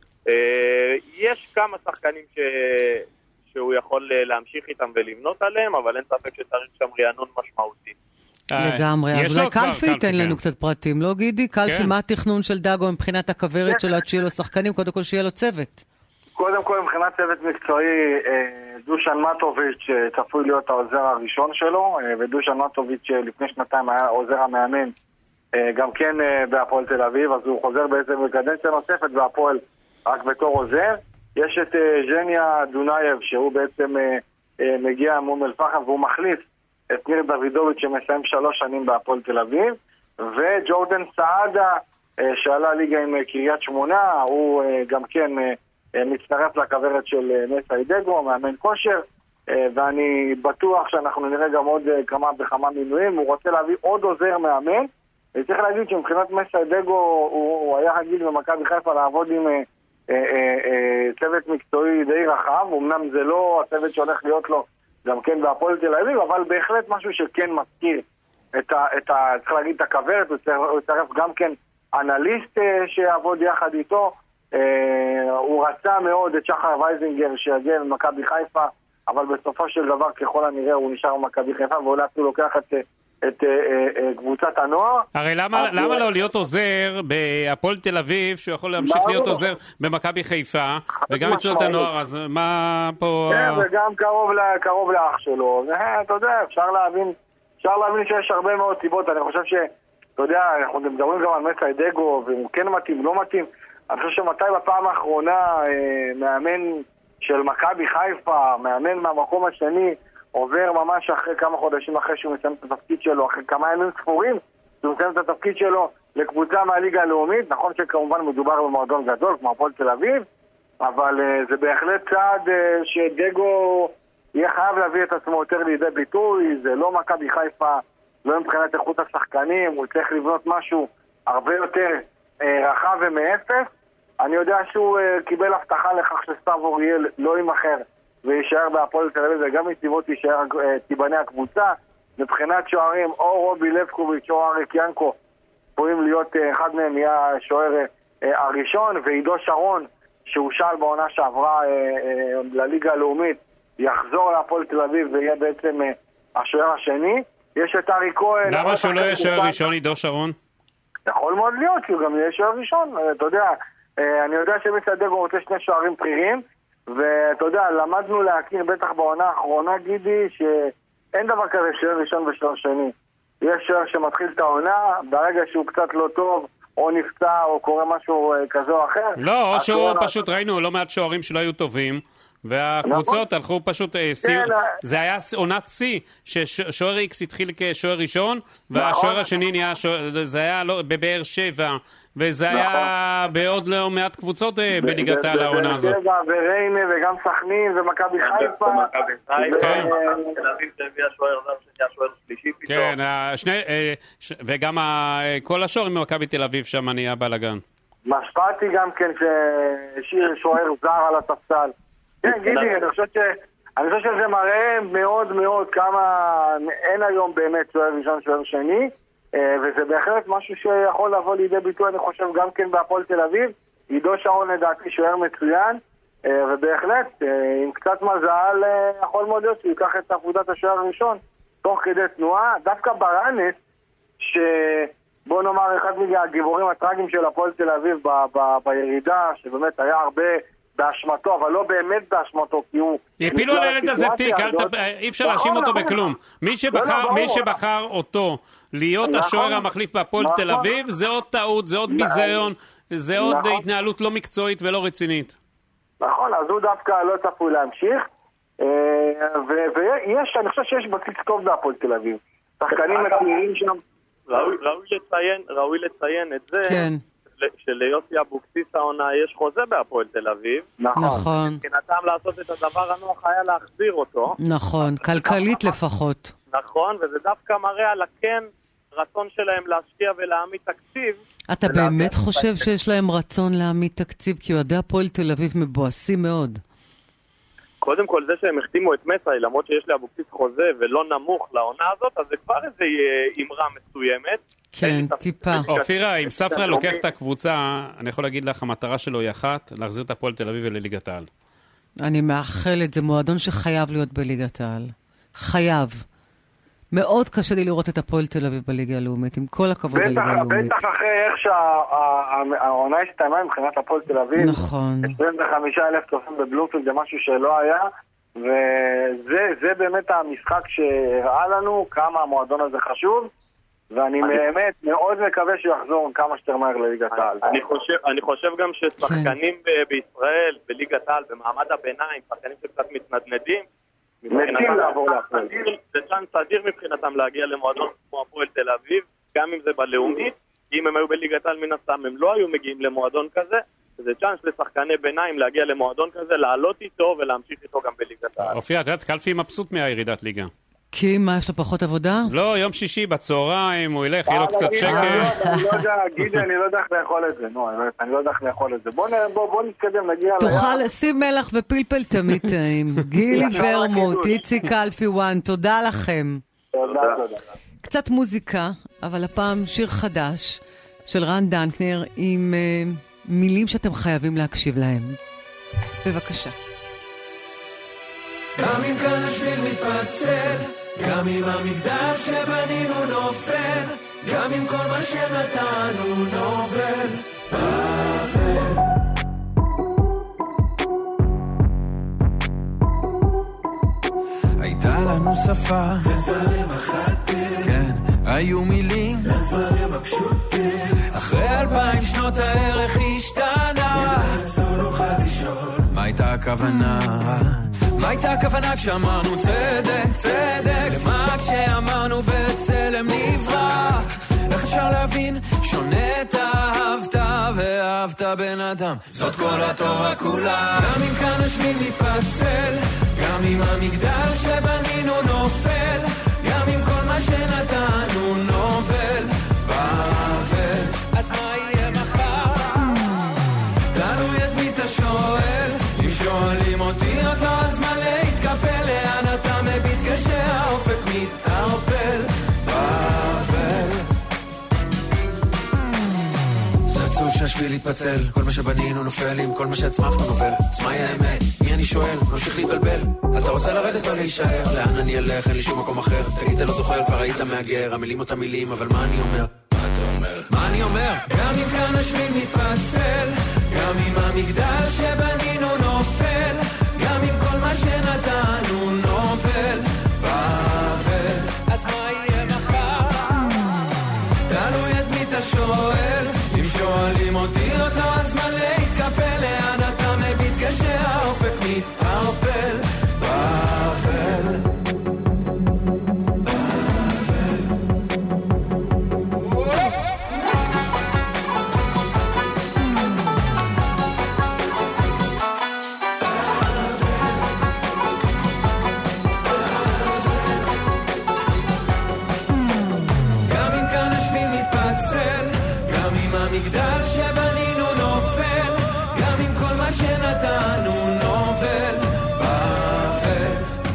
יש כמה שחקנים שהוא יכול להמשיך איתם ולבנות עליהם, אבל אין ספק שצריך שם רענון משמעותי. לגמרי, אז אולי קלפי ייתן לנו קצת פרטים, לא גידי? קלפי, מה התכנון של דגו מבחינת הכברת שלו, שיהיה לו שחקנים, קודם כל שיהיה לו צוות? קודם כל מבחינת צוות מקצועי, דושן מטוביץ' צפוי להיות העוזר הראשון שלו, ודושן מטוביץ' לפני 2 היה עוזר המאמן גם כן בהפועל תל אביב, אז הוא חוזר בעצם בקדנציה נוספת בהפועל רק בתור עוזר. יש את ז'ניה דונייב שהוא בעצם מגיע מאום אל-פחם והוא מחליף את ניר דוידוביץ' שמסיים 3 שנים בהפועל תל אביב, וג'ורדן סעדה שעלה ליגה עם קריית שמונה, הוא גם כן מצטרף לכברת של מסי דגו, מאמן כושר, ואני בטוח שאנחנו נראה גם עוד כמה וכמה מינויים. הוא רוצה להביא עוד עוזר מאמן, וצריך להגיד שמבחינת מסי דגו הוא היה רגיל במכבי חיפה לעבוד עם צוות מקצועי די רחב, אמנם זה לא הצוות שהולך להיות לו גם כן בהפועל תל אביב, אבל בהחלט משהו שכן מזכיר צריך להגיד את הכברת. הוא יצטרף גם כן אנליסט שיעבוד יחד איתו. הוא רצה מאוד את שחר וייזינגר שיגיע ממכבי חיפה, אבל בסופו של דבר ככל הנראה הוא נשאר במכבי חיפה, ואולי הוא לוקח את קבוצת הנוער. הרי למה לא להיות עוזר בהפועל תל אביב, שהוא יכול להמשיך להיות עוזר במכבי חיפה, וגם אצלו את הנוער, אז מה פה... וגם קרוב לאח שלו. אתה יודע, אפשר להבין שיש הרבה מאוד סיבות. אני חושב אתה יודע, אנחנו מדברים גם על מסי דגו, והוא כן מתאים, לא מתאים. אני חושב שמתי בפעם האחרונה מאמן של מכבי חיפה, מאמן מהמקום השני, עובר ממש אחרי כמה חודשים אחרי שהוא מסיים את התפקיד שלו, אחרי כמה ימים ספורים, שהוא מסיים את התפקיד שלו לקבוצה מהליגה הלאומית. נכון שכמובן מדובר במועדון גדול כמו הפועל תל אביב, אבל זה בהחלט צעד שדגו יהיה חייב להביא את עצמו יותר לידי ביטוי. זה לא מכבי חיפה, לא מבחינת איכות השחקנים, הוא צריך לבנות משהו הרבה יותר רחב ומאפס. אני יודע שהוא קיבל הבטחה לכך שסתיו אוריאל לא יימכר וישאר בהפועל תל אביב, וגם מסיבות תיבנה הקבוצה. מבחינת שוערים, או רובי לבקוביץ' או אריק ינקו צפויים להיות, אחד מהם יהיה שוער הראשון, ועידו שרון, שהוא שאל בעונה שעברה לליגה הלאומית, יחזור להפועל תל אביב ויהיה בעצם השוער השני. יש את ארי כהן. למה שהוא לא יהיה שוער ראשון, עידו שרון? יכול מאוד להיות, כי הוא גם יהיה שוער ראשון. אתה יודע, אני יודע שמצדגו רוצה שני שוערים בכירים, ואתה יודע, למדנו להכיר בטח בעונה האחרונה, גידי, שאין דבר כזה שוער ראשון ושוער שני. יש שוער שמתחיל את העונה, ברגע שהוא קצת לא טוב, או נפצע, או קורה משהו כזה או אחר. לא, או שהוא פשוט, ראינו לא מעט שוערים שלא היו טובים, והקבוצות הלכו פשוט, זה היה עונת C, ששוער X התחיל כשוער ראשון, והשוער השני נהיה, זה היה בבאר שבע, וזה היה בעוד לא מעט קבוצות בליגת העל העונה הזאת. וריינה וגם סכנין ומכבי חיפה. כן, וגם כל השוערים ממכבי תל אביב שם נהיה בלגן. משפטי גם כן שהשאיר שוער זר על הספסל. כן, גידי, אני חושב שזה מראה מאוד מאוד כמה אין היום באמת שוער ראשון, שוער שני, וזה בהחלט משהו שיכול לבוא לידי ביטוי, אני חושב, גם כן בהפועל תל אביב. עידו שרון לדעתי שוער מצוין, ובהחלט, עם קצת מזל, יכול מאוד להיות שהוא ייקח את עבודת השוער הראשון, תוך כדי תנועה. דווקא ברנס, שבוא נאמר אחד מהגיבורים הטרגיים של הפועל תל אביב בירידה, שבאמת היה הרבה באשמתו, אבל לא באמת באשמתו, כי הוא... הפילו על הילד הזה תיק, אי אפשר להאשים אותו בכלום. מי שבחר אותו להיות השוער המחליף בהפועל תל אביב, זה עוד טעות, זה עוד ביזיון, זה עוד התנהלות לא מקצועית ולא רצינית. נכון, אז הוא דווקא לא צפוי להמשיך, ויש, אני חושב שיש בסיס טוב בהפועל תל אביב. שחקנים מצוינים שם. ראוי לציין את זה. כן. שליוסי אבוקסיס העונה יש חוזה בהפועל תל אביב. נכון. מבחינתם לעשות את הדבר הנוח היה להחזיר אותו. נכון, כלכלית לפחות. נכון, וזה דווקא מראה על הכן רצון שלהם להשקיע ולהעמיד תקציב. אתה באמת חושב שיש להם רצון להעמיד תקציב? כי אוהדי הפועל תל אביב מבואסים מאוד. קודם כל זה שהם החתימו את מסאי, למרות שיש לאבוקסיס חוזה ולא נמוך לעונה הזאת, אז זה כבר איזו אמרה מסוימת. כן, טיפה. אופירה, אם ספרא לוקח את הקבוצה, אני יכול להגיד לך, המטרה שלו היא אחת, להחזיר את הפועל תל אביב לליגת העל. אני מאחלת, זה מועדון שחייב להיות בליגת העל. חייב. מאוד קשה לי לראות את הפועל תל אביב בליגה הלאומית, עם כל הכבוד לליגה הלאומית. בטח אחרי איך שהעונה הסתיימה מבחינת הפועל תל אביב. נכון. 25,000 צופים בבלומפילד, זה משהו שלא היה, וזה באמת המשחק שהראה לנו כמה המועדון הזה חשוב, ואני באמת מאוד מקווה שהוא יחזור כמה שיותר מהר לליגת העל. אני חושב גם ששחקנים בישראל, בליגת העל, במעמד הביניים, שחקנים שקצת מתנדנדים, מתים לעבור להפועל. זה צ'אנס אדיר מבחינתם להגיע למועדון כמו הפועל תל אביב, גם אם זה בלאומית, אם הם היו בליגת העל מן הסתם, הם לא היו מגיעים למועדון כזה, זה צ'אנס לשחקני ביניים להגיע למועדון כזה, לעלות איתו ולהמשיך איתו גם בליגת העל. אופיה, את יודעת, קלפי מבסוט מהירידת ליגה. כי מה, יש לו פחות עבודה? לא, יום שישי בצהריים, הוא ילך, יהיה לו קצת שקר. אני לא יודע, גידי, אני לא יודע איך לאכול את זה. אני לא יודע איך לאכול את זה. בוא נתקדם, נגיע... תאכל, שים מלח ופלפל תמיד טעים. גילי ורמוט, איציק קלפי וואן, תודה לכם. תודה. קצת מוזיקה, אבל הפעם שיר חדש של רן דנקנר עם מילים שאתם חייבים להקשיב להם. בבקשה. גם אם כאן השביל מתפצל, גם אם המגדל שבנינו נופל, גם אם כל מה שנתנו נובל, באבל. הייתה לנו שפה, ודברים אחדים, כן, היו מילים, לדברים הפשוטים. אחרי 2000 שנות הערך השתנה, אם נעצור נוכל לשאול, מה הייתה הכוונה? מה הייתה הכוונה כשאמרנו צדק, צדק? למה כשאמרנו בצלם נברא? איך אפשר להבין? שונה את אהבת ואהבת בן אדם, זאת כל התורה כולה. גם אם כאן השביל מתפצל, גם אם המגדל שבנינו נופל, גם אם כל מה שנתנו נובל, באבל. אז מה יהיה מחר? תלוי את מי אתה שואל, אם שואלים אותי אותו הזמן להתקפל, לאן אתה מביט כשהאופק מתערפל, באבל. זאת עצוב שהשביל התפצל, כל מה שבנינו נופל, עם כל מה שהצמחנו נופל. אז מהי האמת? מי אני שואל? ממשיך להתבלבל. אתה רוצה לרדת או להישאר? לאן אני אלך? אין לי שום מקום אחר. תגיד, אתה לא זוכר, כבר היית מהגר. המילים אותם מילים, אבל מה אני אומר? מה אתה אומר? מה אני אומר? גם אם כאן השביל מתפצל, גם אם המגדל שבנינו נופל, גם אם כל מה שנתנו נופל באבל. אז מה יהיה מחר? תלוי את מי אתה שואל. אם שואלים אותי אותו הזמן להתקפל, לאן אתה מביט כשהאופק מתערפל באבל. המגדל שבנינו נופל, גם אם כל מה שנתנו נופל באבל.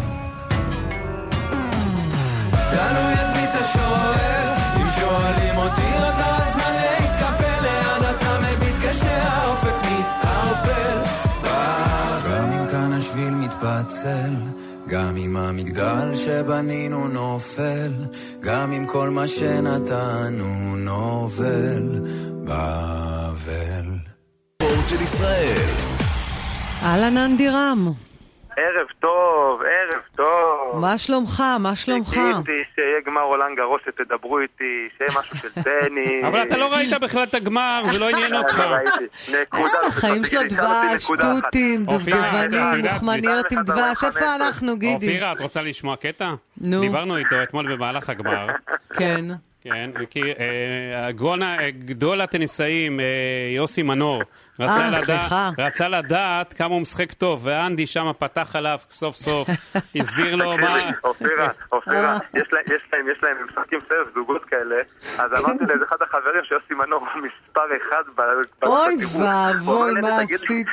תלוי את מי אתה שואל, אם שואלים אותי אותו הזמן להתקפל, לאן אתה מביט כשהאופק מתערפל באבל. גם אם כאן השביל מתפצל, גם אם המגדל שבנינו נופל, גם אם כל מה שנתנו נופל באבל. ספורט של ישראל. אהלן אנדי רם. ערב טוב, ערב טוב. מה שלומך? מה שלומך? חיכיתי שיהיה גמר רולאן גארוס שתדברו איתי, שיהיה משהו של טניס. אבל אתה לא ראית בכלל את הגמר, זה לא עניין אותך. החיים שלו דבש, שטוטים, דובדבנים, מוחמניות עם דבש. איפה אנחנו, גידי? אופירה, את רוצה לשמוע קטע? נו. דיברנו איתו אתמול במהלך הגמר. כן. כן, כי גדול הטניסאים, יוסי מנור, רצה לדעת כמה הוא משחק טוב, ואנדי שם פתח עליו סוף סוף, הסביר לו מה... אופירה, יש להם משחקים סרף, זוגות כאלה, אז אמרתי לאיזה אחד החברים שיוסי מנור מספר אחד אוי ואבוי, מה עשית?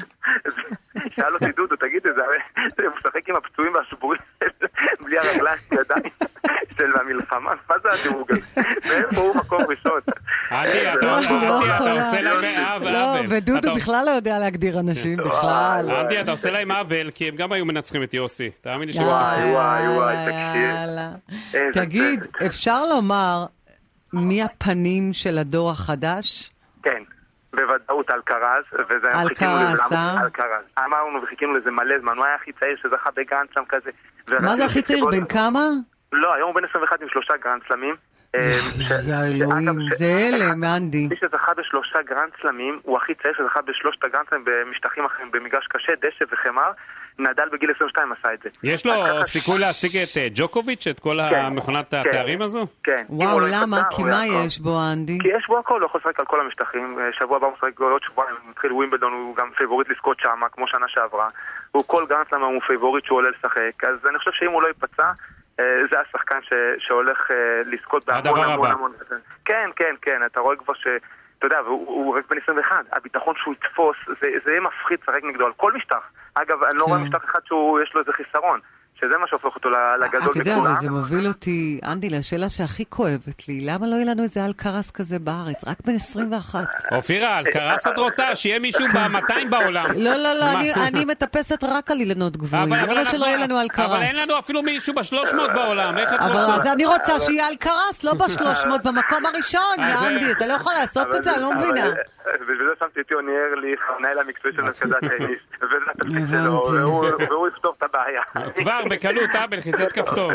שאל אותי דודו, תגיד את זה, הוא משחק עם הפצועים והשבורים בלי הרגליים ידיים של המלחמה, מה זה הדירוג הזה? ואיפה הוא מקום ראשון? אנדי, אתה עושה להם עוול. לא, ודודו בכלל לא יודע להגדיר אנשים, בכלל. אנדי, אתה עושה להם עוול, כי הם גם היו מנצחים את יוסי. תאמין לי שהוא... וואי, תקשיב. תגיד, אפשר לומר מי הפנים של הדור החדש? כן. בוודאות אלקרז, וזה אלקרז, אלקרז. אמרנו וחיכינו לזה מלא זמן, הוא היה הכי צעיר שזכה בגרנד סלאם כזה. מה זה הכי צעיר? בן כמה? לא, היום הוא בן 21 עם 3 גרנד סלאמים. יא אלוהים, זה אלה, מאנדי. מי שזכה ב3 גרנד סלאמים, הוא הכי צעיר שזכה ב3 גרנד סלאמים במשטחים אחרים, במגרש קשה, דשא וחמר. נדל בגיל 22 עשה את זה. יש לו סיכוי להשיג את ג'וקוביץ', את כל המכונת התארים הזו? כן. וואו, למה? כי מה יש בו, אנדי? כי יש בו הכל, הוא יכול לשחק על כל המשטחים. שבוע הבא הוא משחק עוד שבועיים, מתחיל ווימבלדון, הוא גם פייבוריט לזכות שם, כמו שנה שעברה. הוא כל גרנד סלאם הוא פייבוריט שהוא עולה לשחק. אז אני חושב שאם הוא לא ייפצע, זה השחקן שהולך לזכות בהמון המון. כן, אתה רואה כבר ש... אתה יודע, והוא רק בן 21, הביטחון שהוא יתפוס, זה יהיה מפחיד שחק נגדו על כל משטח. אגב, אני לא רואה משטח אחד שיש לו איזה חיסרון, שזה מה שהופך אותו לגדול מכולם. אתה יודע, אבל זה מוביל אותי, אנדי, לשאלה שהכי כואבת לי, למה לא יהיה לנו איזה אלקרס כזה בארץ? רק בן 21. אופירה, אלקרס את רוצה שיהיה מישהו ב-200 בעולם. לא, אני מטפסת רק על אילנות גבוהים, למה שלא יהיה לנו אלקרס? אבל אין לנו אפילו מישהו ב-300 בעולם, איך את רוצה? אבל אני רוצה שיהיה אלקרס, לא ב-300, במקום הראשון, אנדי, אתה לא יכול לעשות את זה, אני לא מבינה. ובזה שמתי את יוני ארליך, המנהל המקצועי של מרכז הטניס, וזה התפקיד שלו, והוא יפתור את הבעיה. כבר בקלות, בלחיצת כפתור.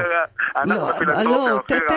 לא,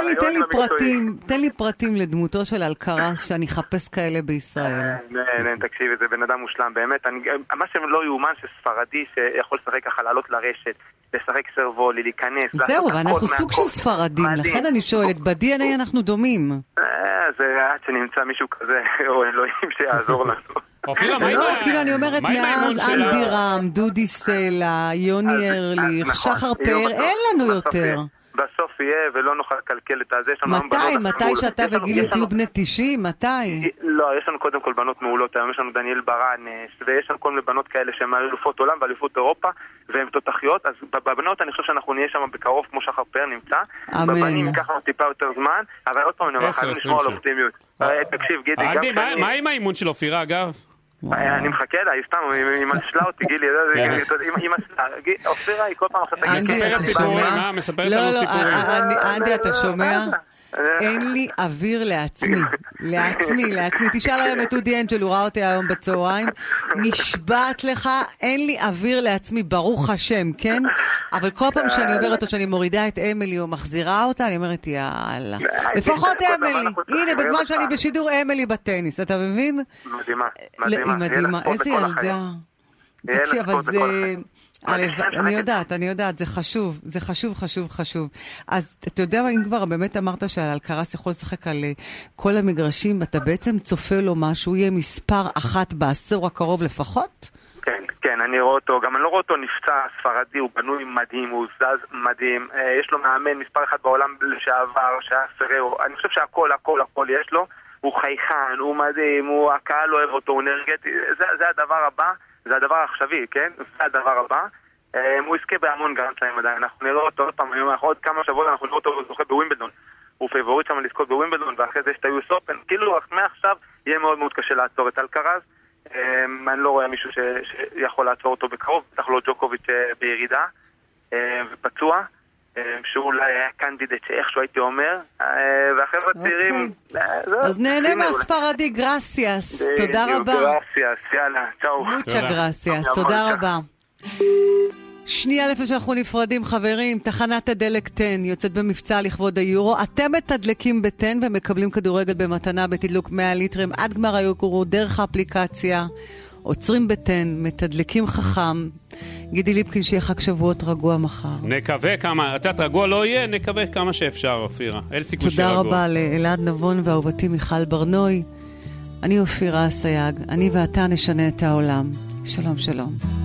תן לי פרטים לדמותו של אלקרס שאני אחפש כאלה בישראל. תקשיב, זה בן אדם מושלם, באמת. מה שלא יאומן שספרדי שיכול לשחק ככה, לעלות לרשת, לשחק סרבולי, להיכנס. זהו, אבל אנחנו סוג של ספרדים, לכן אני שואלת, ב-DNA אנחנו דומים. זה עד שנמצא מישהו כזה, או אלוהים שיעזור לנו. אופירה, מה עם האמון שלה? כאילו אני אומרת, מאז אנדי רם, דודי סלע, יוני ארליך, שחר פאר, אין לנו יותר. בסוף יהיה ולא נוכל לקלקל את הזה. מתי שאתה וגילי תהיו בני 90? מתי? לא, יש לנו קודם כל בנות מעולות, היום יש לנו דניאל ברנס, ויש לנו כל מיני בנות כאלה שהן אלופות עולם ואלופות אירופה, והן תותחיות, אז בבנות אני חושב שאנחנו נהיה שם בקרוב כמו שחר פאר נמצא. בבנים ייקח לנו טיפה יותר זמן, אבל עוד פעם אני חייב לשמור על אופטימיות. תקשיב גידי, אנדי, מה עם האימון של אופירה אגב? אני מחכה לה, היא סתם, היא משלה אותי, גילי, היא משלה, אופירה היא כל פעם אחת תגיד. מספרת סיפורים, מספרת לנו סיפורים. אנדי, אתה שומע? אין לי אוויר לעצמי. תשאל עליהם את אודי אנג'ל, הוא ראה אותי היום בצהריים. נשבעת לך, אין לי אוויר לעצמי, ברוך השם, כן? אבל כל פעם שאני עוברת או שאני מורידה את אמילי או מחזירה אותה, אני אומרת, יאללה. לפחות אמילי. הנה, בזמן שאני בשידור, אמילי בטניס, אתה מבין? מדהימה. איזה ילדה. תקשיב, אבל זה... אני יודעת, זה חשוב. אז אתה יודע, אם כבר באמת אמרת שעל אלקרס יכול לשחק על כל המגרשים, אתה בעצם צופה לו משהו, יהיה מספר 1 בעשור הקרוב לפחות? כן, אני רואה אותו, גם אני לא רואה אותו נפצע ספרדי, הוא בנוי מדהים, הוא זז מדהים, יש לו מאמן מספר 1 בעולם לשעבר, שהיה סררו, אני חושב שהכל יש לו, הוא חייכן, הוא מדהים, הקהל אוהב אותו, הוא נרגט, זה הדבר הבא. זה הדבר העכשווי, כן? זה הדבר הבא. הוא יזכה בהמון גרנדסלאמים עדיין. אנחנו נראה אותו עוד פעם, עוד כמה שבועות אנחנו נראה אותו זוכה בווימבלדון. הוא פייבוריט שם לזכות בווימבלדון, ואחרי זה יש את ה-US Open. כאילו, מעכשיו יהיה מאוד מאוד קשה לעצור את אלקרז. אני לא רואה מישהו שיכול לעצור אותו בקרוב, בטח לא ג'וקוביץ' בירידה ופצוע, שהוא אולי היה קנדידט שאיכשהו הייתי אומר, והחבר'ה צעירים... אז נהנה מהספרדי, גרסיאס, תודה רבה. גרסיאס, יאללה, צאו. מוצ'ה גרסיאס, תודה רבה. שנייה לפני שאנחנו נפרדים, חברים, תחנת הדלק 10 יוצאת במבצע לכבוד היורו. אתם מתדלקים ב-10 ומקבלים כדורגל במתנה בתדלוק 100 ליטרים עד גמר היורו דרך האפליקציה. עוצרים ב-10, מתדלקים חכם. גידי ליפקין, שיהיה חג שבועות רגוע מחר. נקווה כמה, אתה רגוע לא יהיה, נקווה כמה שאפשר, אופירה. אין סיכוי שיהיה רגוע. תודה רבה לאלעד נבון ואהובתי מיכל ברנוי. אני אופירה אסייג, אני ואתה נשנה את העולם. שלום.